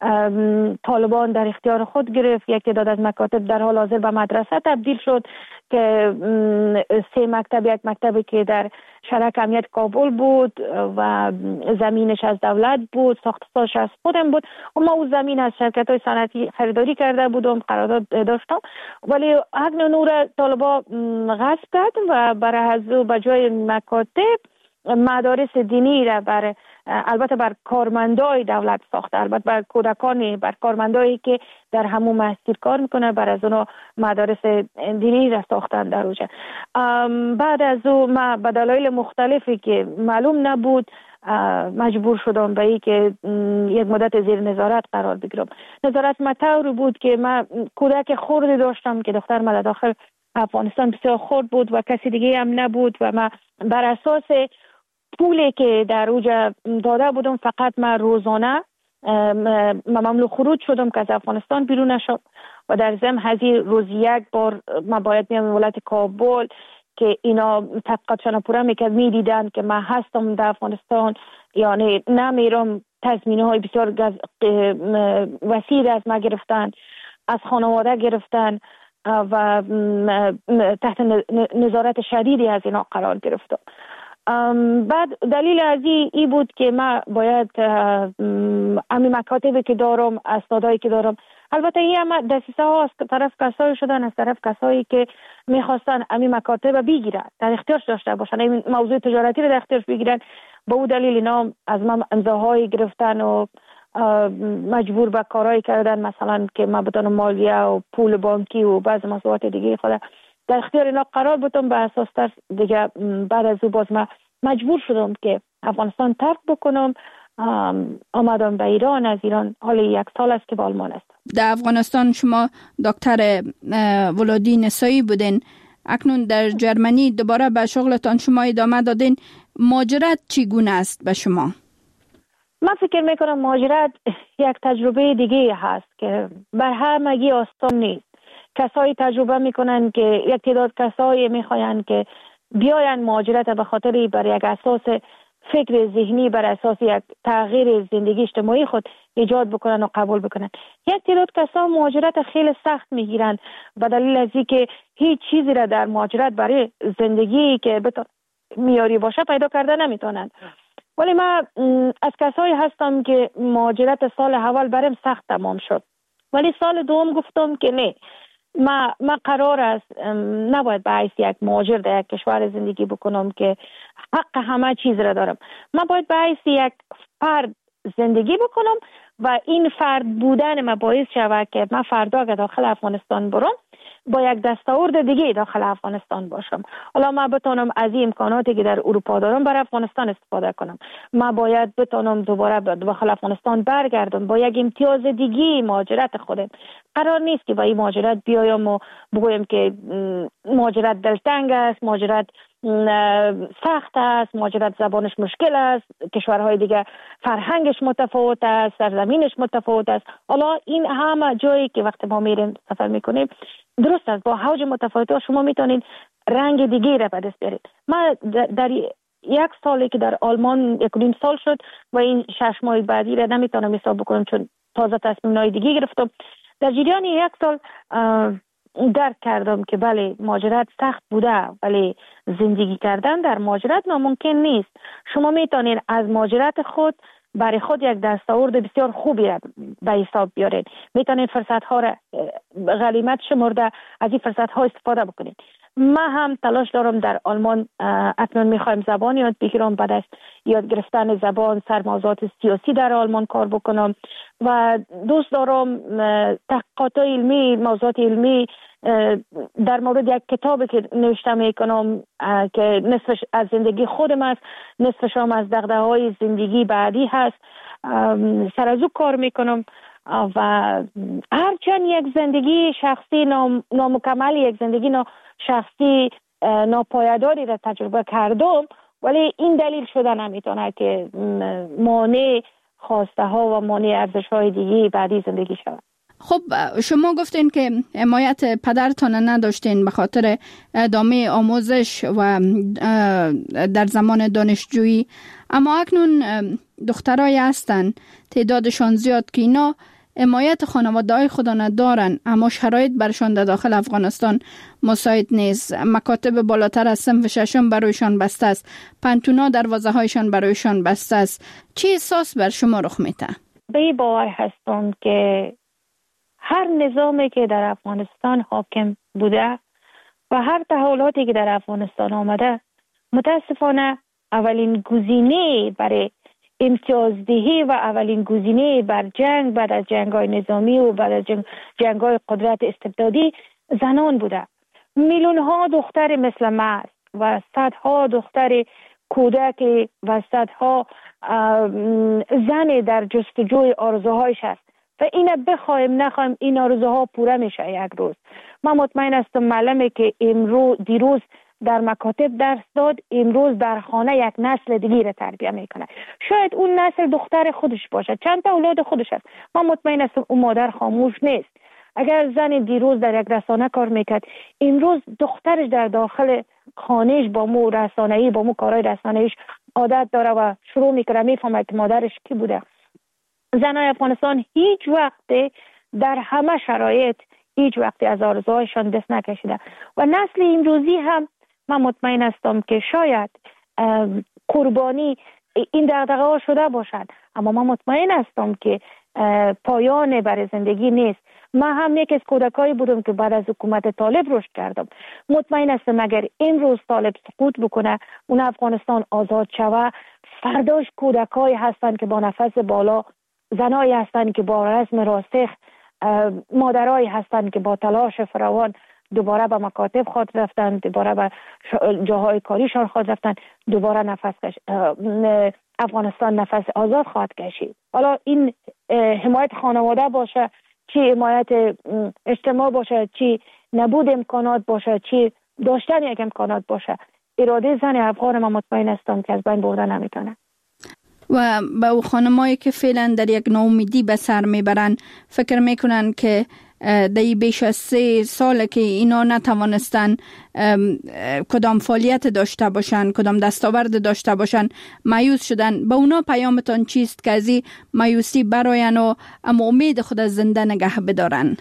طالبان در اختیار خود گرفت. یک تعداد از مکاتب در حال حاضر به مدرسه تبدیل شد که سه مکتب، یک مکتبی که در شرک امنیت کابل بود و زمینش از دولت بود، ساختش از خودم بود و ما اون زمین از شرکت های صنعتی خریداری کرده بودم، قرارداد داشتم، ولی حق نور طالبان غصب کرد و برای از به جای مکاتب مدارس دینی را بر البته بر کارمندای دولت ساخته، البته بر کودکانی، بر کارمندایی که در همون مسیر کار میکنه، بر از اونها مدارس دینی را ساختن در اوجه. بعد از اون ما به دلایل مختلفی که معلوم نبود مجبور شدم به این که یک مدت زیر نظارت قرار بگیرم. نظارت مطوری بود که من کودک خردی داشتم که دختر من داخل افغانستان بسیار خرد بود و کسی دیگه هم نبود و من بر اساس پولی که در اوجه داده بودم فقط من روزانه مملو خروج شدم که از افغانستان بیرون نشد و در ضمن هزی روز یک بار من باید میام ولایت کابل که اینا تحقیقاتشان پورا میکرد، میدیدن که من هستم در افغانستان، یعنی نمیرم. تضمینه های بسیار وسیع از ما گرفتن، از خانواده گرفتن و تحت نظارت شدیدی از اینا قرار گرفتم. بعد دلیل از ای بود که من باید امی مکاتبی که دارم، اسنادایی که دارم، البته این هم دسیسه ها از طرف کسایی شدن، از طرف کسایی که میخواستن امی مکاتب بگیرن، در اختیارش داشته باشن، این موضوع تجارتی رو در اختیارش بگیرن. با اون دلیل اینا از من امضاهایی گرفتن و مجبور به کارهایی کردن، مثلا که من بتونم مالیه و پول بانکی و بعض مسئولیت دیگه خود در اختیار اینا قرار بودم. به اساس تر دیگه بعد از او باز من مجبور شدم که افغانستان ترک بکنم. آمدم به ایران. از ایران حال یک سال است که با آلمان است. در افغانستان شما دکتر ولادی نسایی بودین، اکنون در جرمنی دوباره به شغلتان شما ادامه دادین. مهاجرت چگونه است به شما؟ من فکر میکنم مهاجرت یک تجربه دیگه هست که بر همگی آسان نیست. کسایی تجربه میکنن که یک تعداد کسایی میخواین که بیاین مهاجرت به خاطر بر یک اساس فکر ذهنی، بر اساس یک تغییر زندگی اجتماعی خود ایجاد بکنن و قبول بکنن. یک تعداد کسا مهاجرت خیلی سخت میگیرن به دلیل از اینکه هیچ چیزی را در مهاجرت برای زندگی که میاری باشه پیدا کرده نمیتونن. ولی من از کسایی هستم که مهاجرت سال اول برام سخت تمام شد، ولی سال دوم گفتم که نه، ما ما قرار است نباید به حیث یک مهاجر در یک کشور زندگی بکنم که حق همه چیز را دارم. من باید به حیث یک فرد زندگی بکنم و این فرد بودن ما باعث شود که من فردا که داخل افغانستان برم با یک دستاورد دیگه داخل افغانستان باشم. حالا من بتونم از این امکاناتی که در اروپا دارم برای افغانستان استفاده کنم. من باید بتونم دوباره به داخل افغانستان برگردم با یک امتیاز دیگه مهاجرت خودم. قرار نیست که با این مهاجرت بیایم و بگویم که مهاجرت دلتنگ است، مهاجرت سخت است، مهاجرت زبانش مشکل است، کشورهای دیگه فرهنگش متفاوت است، سرزمینش متفاوت است. حالا این همه جایی که وقتی ما میریم سفر میکنیم درست است، با حوج متفاوت شما میتونید رنگ دیگه را به دست بیارید. من در یک سالی که در آلمان یک و نیم سال شد و این شش ماه بعدی را نمیتونم حساب بکنم چون تازه تصمیم‌های دیگه گرفتم. در جریان یک سال درک کردم که بله مهاجرت سخت بوده، ولی زندگی کردن در مهاجرت ناممکن نیست. شما میتونید از مهاجرت خود برای خود یک دستاورد بسیار خوبی را به حساب بیارید. میتونید فرصت ها را غنیمت شمرده از این فرصت ها استفاده بکنید. من هم تلاش دارم در آلمان اکنون میخوایم زبان یاد بگیرم، بعد از یاد گرفتن زبان سر موضوعات سیاسی در آلمان کار بکنم و دوست دارم تحقیقات علمی، موضوعات علمی در مورد یک کتابی که نوشته میکنم که نصفش از زندگی خودم است، نصفش هم از دغدغه‌های زندگی بعدی هست، سر از او کار میکنم و هرچند یک زندگی شخصی نام، نامکمل، یک زندگی نا شخصی ناپایداری را تجربه کردم، ولی این دلیل شده نمیتونه که مانع خواسته ها و مانع ارزش های دیگه بعدی زندگی شود. خب شما گفتین که حمایت پدرتان نداشتین به خاطر ادامه آموزش و در زمان دانشجویی، اما اکنون دخترای هستن تعدادشان زیاد که اینا حمایت خانواده‌های خود ندارن، اما شرایط برشان در داخل افغانستان مساعد نیست. مکاتب بالاتر از صنف ششم برایشان بسته است، پنتونا دروازه هایشان برایشان بسته است. چه احساس بر شما رخ میده؟ به باور هستم که هر نظامی که در افغانستان حاکم بوده و هر تحولاتی که در افغانستان آمده، متاسفانه اولین گزینه برای امتیازدهی و اولین گزینه بر جنگ بعد از جنگ‌های نظامی و بعد از جنگ جنگ‌های قدرت استبدادی زنان بوده. میلیون ها دختر مثل من و صدها دختر کودک و صدها زن در جستجوی آرزوهایش است و اینا بخوایم نخوایم این آرزوها پوره میشه یک روز. من مطمئن هستم معلمی که امروز دیروز در مکاتب درس داد، امروز در خانه یک نسل دیگه را تربیت میکنه. شاید اون نسل دختر خودش باشه، چند تا اولاد خودش است. من مطمئن هستم اون مادر خاموش نیست. اگر زن دیروز در یک رسانه کار میکرد، امروز دخترش در داخل خانهش با مو رسانه‌ای با مو کارهای رسانه‌ایش عادت داره و شروع میکنه میفهمه که مادرش کی بوده. زنای افغانستان هیچ وقت در همه شرایط هیچ وقت از آرزوهایشان دست نکشیده و نسل امروزی هم من مطمئن هستم که شاید قربانی این دغدغه ها شده باشد، اما من مطمئن هستم که پایان برای زندگی نیست. من هم یک از کودکایی بودم که بعد از حکومت طالب رشد کردم. مطمئن هستم اگر این روز طالب سقوط بکنه، اون افغانستان آزاد شود، فرداش کودکایی هستند که با نفس بالا، زنایی هستند که با رسم راسخ، مادرایی هستند که با تلاش فراوان دوباره به مکاتب خود رفتن، دوباره به جاهای کاریشان خود رفتن، دوباره نفس کش... افغانستان نفس آزاد خواهد کشید. حالا این حمایت خانواده باشه، چی حمایت اجتماع باشه، چی نبود امکانات باشه، چی داشتن یک امکانات باشه، اراده زن افغان من مطمئن هستم که از بین بردن نمیتونه. و به او خانمایی که فعلا در یک ناامیدی به سر میبرن، فکر میکنن که در بیش از سه سال که اینا نتوانستن کدام فعالیت داشته باشن، کدام دستاورد داشته باشن، مایوس شدن. به اونا پیامتان چیست که از این مایوسی براین و اما امید خود از زنده نگه بدارن؟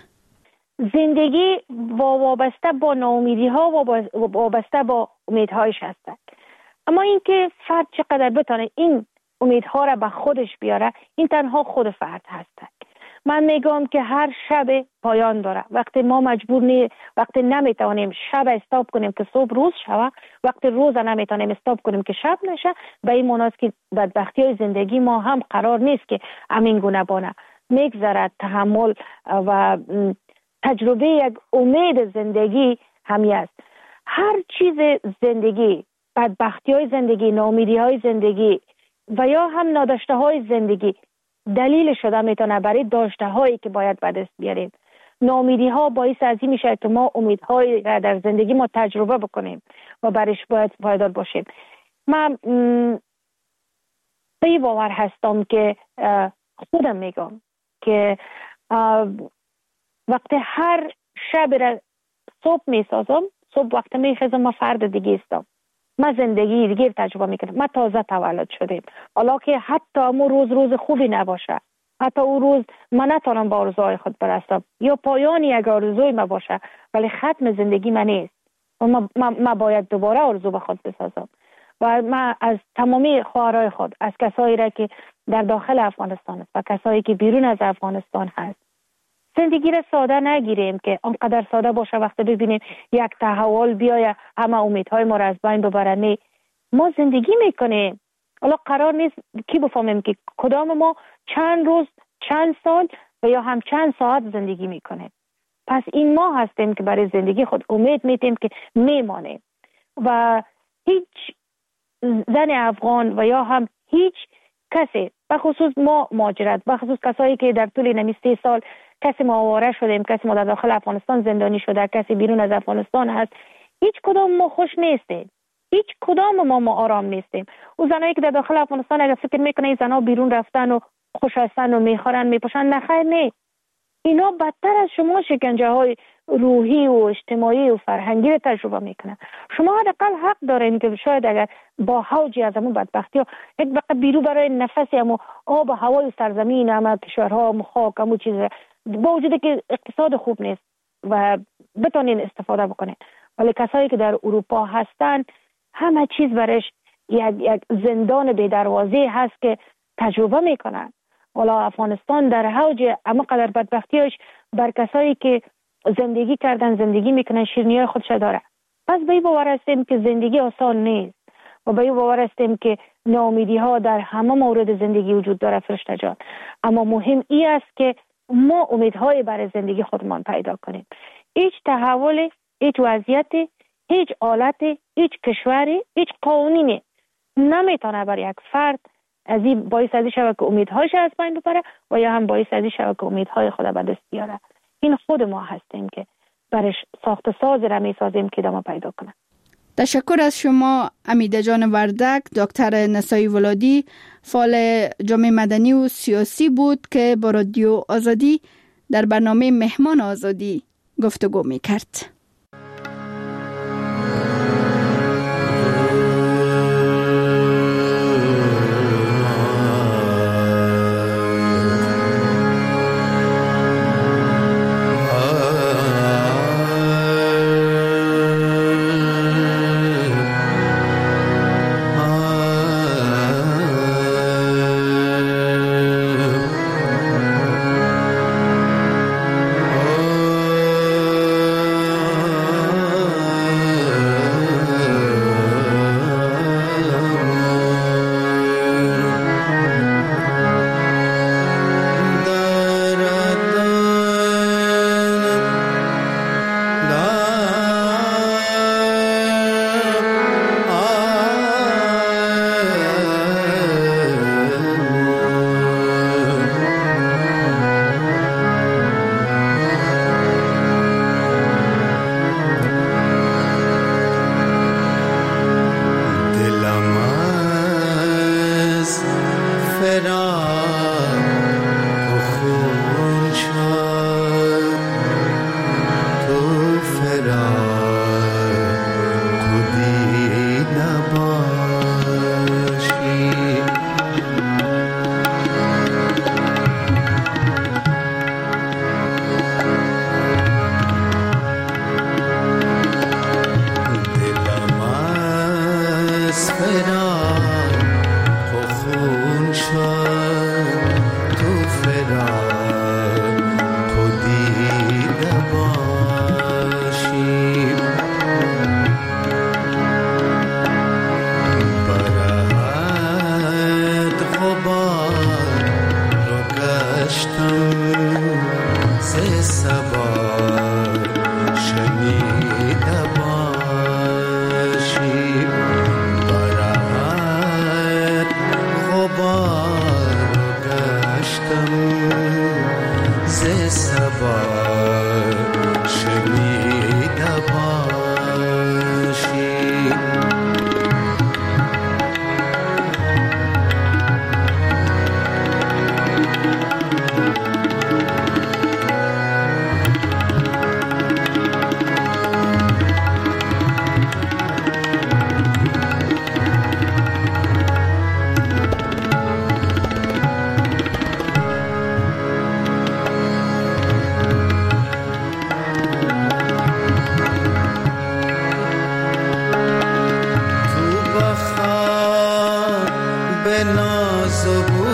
زندگی وابسته با ناامیدی ها و وابسته با امیدهایش هستند، اما اینکه فرد چقدر بتونه این امیدها را به خودش بیاره، این تنها خود فرد هست. من میگم که هر شب پایان داره. وقتی ما مجبور نی وقتی نمیتونیم شب استاپ کنیم که صبح روز شوه، وقتی روز نمیتونیم استاپ کنیم که شب نشه، به این معنی است که بدبختی های زندگی ما هم قرار نیست که همین گونه بانه. میگذرد تحمل و تجربه یک امید زندگی همی است. هر چیز زندگی، بدبختی های زندگی، ناامیدی های زندگی و یا هم ناداشته های زندگی دلیل شده میتونه برای داشته هایی که باید به دست بیاریم. ناامیدی ها باعث از این میشه که ما امیدهایی را در زندگی ما تجربه بکنیم و برایش باید پایدار باشیم. من به باور هستم که خودم میگم که وقتی هر شب را صبح میسازم، صبح وقتی میخیزم ما فرد دیگه استم. ما زندگی دیگه تجربه میکنم. ما تازه تولد شدیم، حالا که حتی امو روز روز خوبی نباشه، حتی او روز من نتونم با آرزوهای خود برسم یا پایان یک آرزوی ما باشه، ولی ختم زندگی من نیست و ما, ما, ما باید دوباره آرزو به خود بسازم. و ما از تمامی خواهرای خود، از کسایی را که در داخل افغانستان است و کسایی که بیرون از افغانستان هست، زندگی را ساده نگیریم که آنقدر ساده باشه وقتی ببینیم یک تحول بیاید همه امیدهای ما را از بین ببره. نه، ما زندگی میکنیم. حالا قرار نیست کی بفهمیم که کدام ما چند روز، چند سال و یا هم چند ساعت زندگی میکنیم. پس این ما هستیم که برای زندگی خود امید میتیم که میمانیم و هیچ زن افغان و یا هم هیچ کسی، بخصوص ما مهاجرت، بخصوص کسایی که در طول نمی سه سال کسی ما آواره شدیم، کسی ما در داخل افغانستان زندانی شده، کسی بیرون از افغانستان هست، هیچ کدام ما خوش نیستیم، هیچ کدام ما ما آرام نیستیم. او زنایی که در داخل افغانستان اگر فکر میکنه این زنا بیرون رفتن و خوش هستن و میخورن میپوشن، نخیر، نه، اینا بدتر از شما شکنجه های روحی و اجتماعی و فرهنگی رو تجربه میکنن. شما حداقل حق دارین که شاید اگر با حوجی از همون بدبختی ها یک بقیه بیرو برای نفسی همو آب و هوای سرزمین همه کشورها همو خاک همو چیز با وجود که اقتصاد خوب نیست و بتونین استفاده بکنین، ولی کسایی که در اروپا هستن همه چیز برش یک, یک زندان بی دروازه هست که تجربه میکنن. والا افغانستان در حوج اما قدر بدبختیش بر کسایی که زندگی کردن، زندگی میکنن، شیرینی‌های خودش داره. پس به این باور هستیم که زندگی آسان نیست و به این باور هستیم که ناامیدی ها در همه مورد زندگی وجود داره فرشته جان، اما مهم این است که ما امیدهای برای زندگی خودمان پیدا کنیم. هیچ تحول، هیچ وضعیتی، هیچ حالتی، هیچ کشوری، هیچ قانونی نمیتونه برای یک فرد از این باعث ازی شود که امیدهایش از بین ببره و یا هم باعث ازی شود که امیدهای خود به دست بیاره. این خود ما هستیم که برش ساخت ساز را می سازیم که دما پیدا کنه. تشکر از شما امیده جان وردک. دکتر نسایی ولادی فعال جامعه مدنی و سیاسی بود که با رادیو آزادی در برنامه مهمان آزادی گفتگو می کرد. شنیده باشی برای ناز و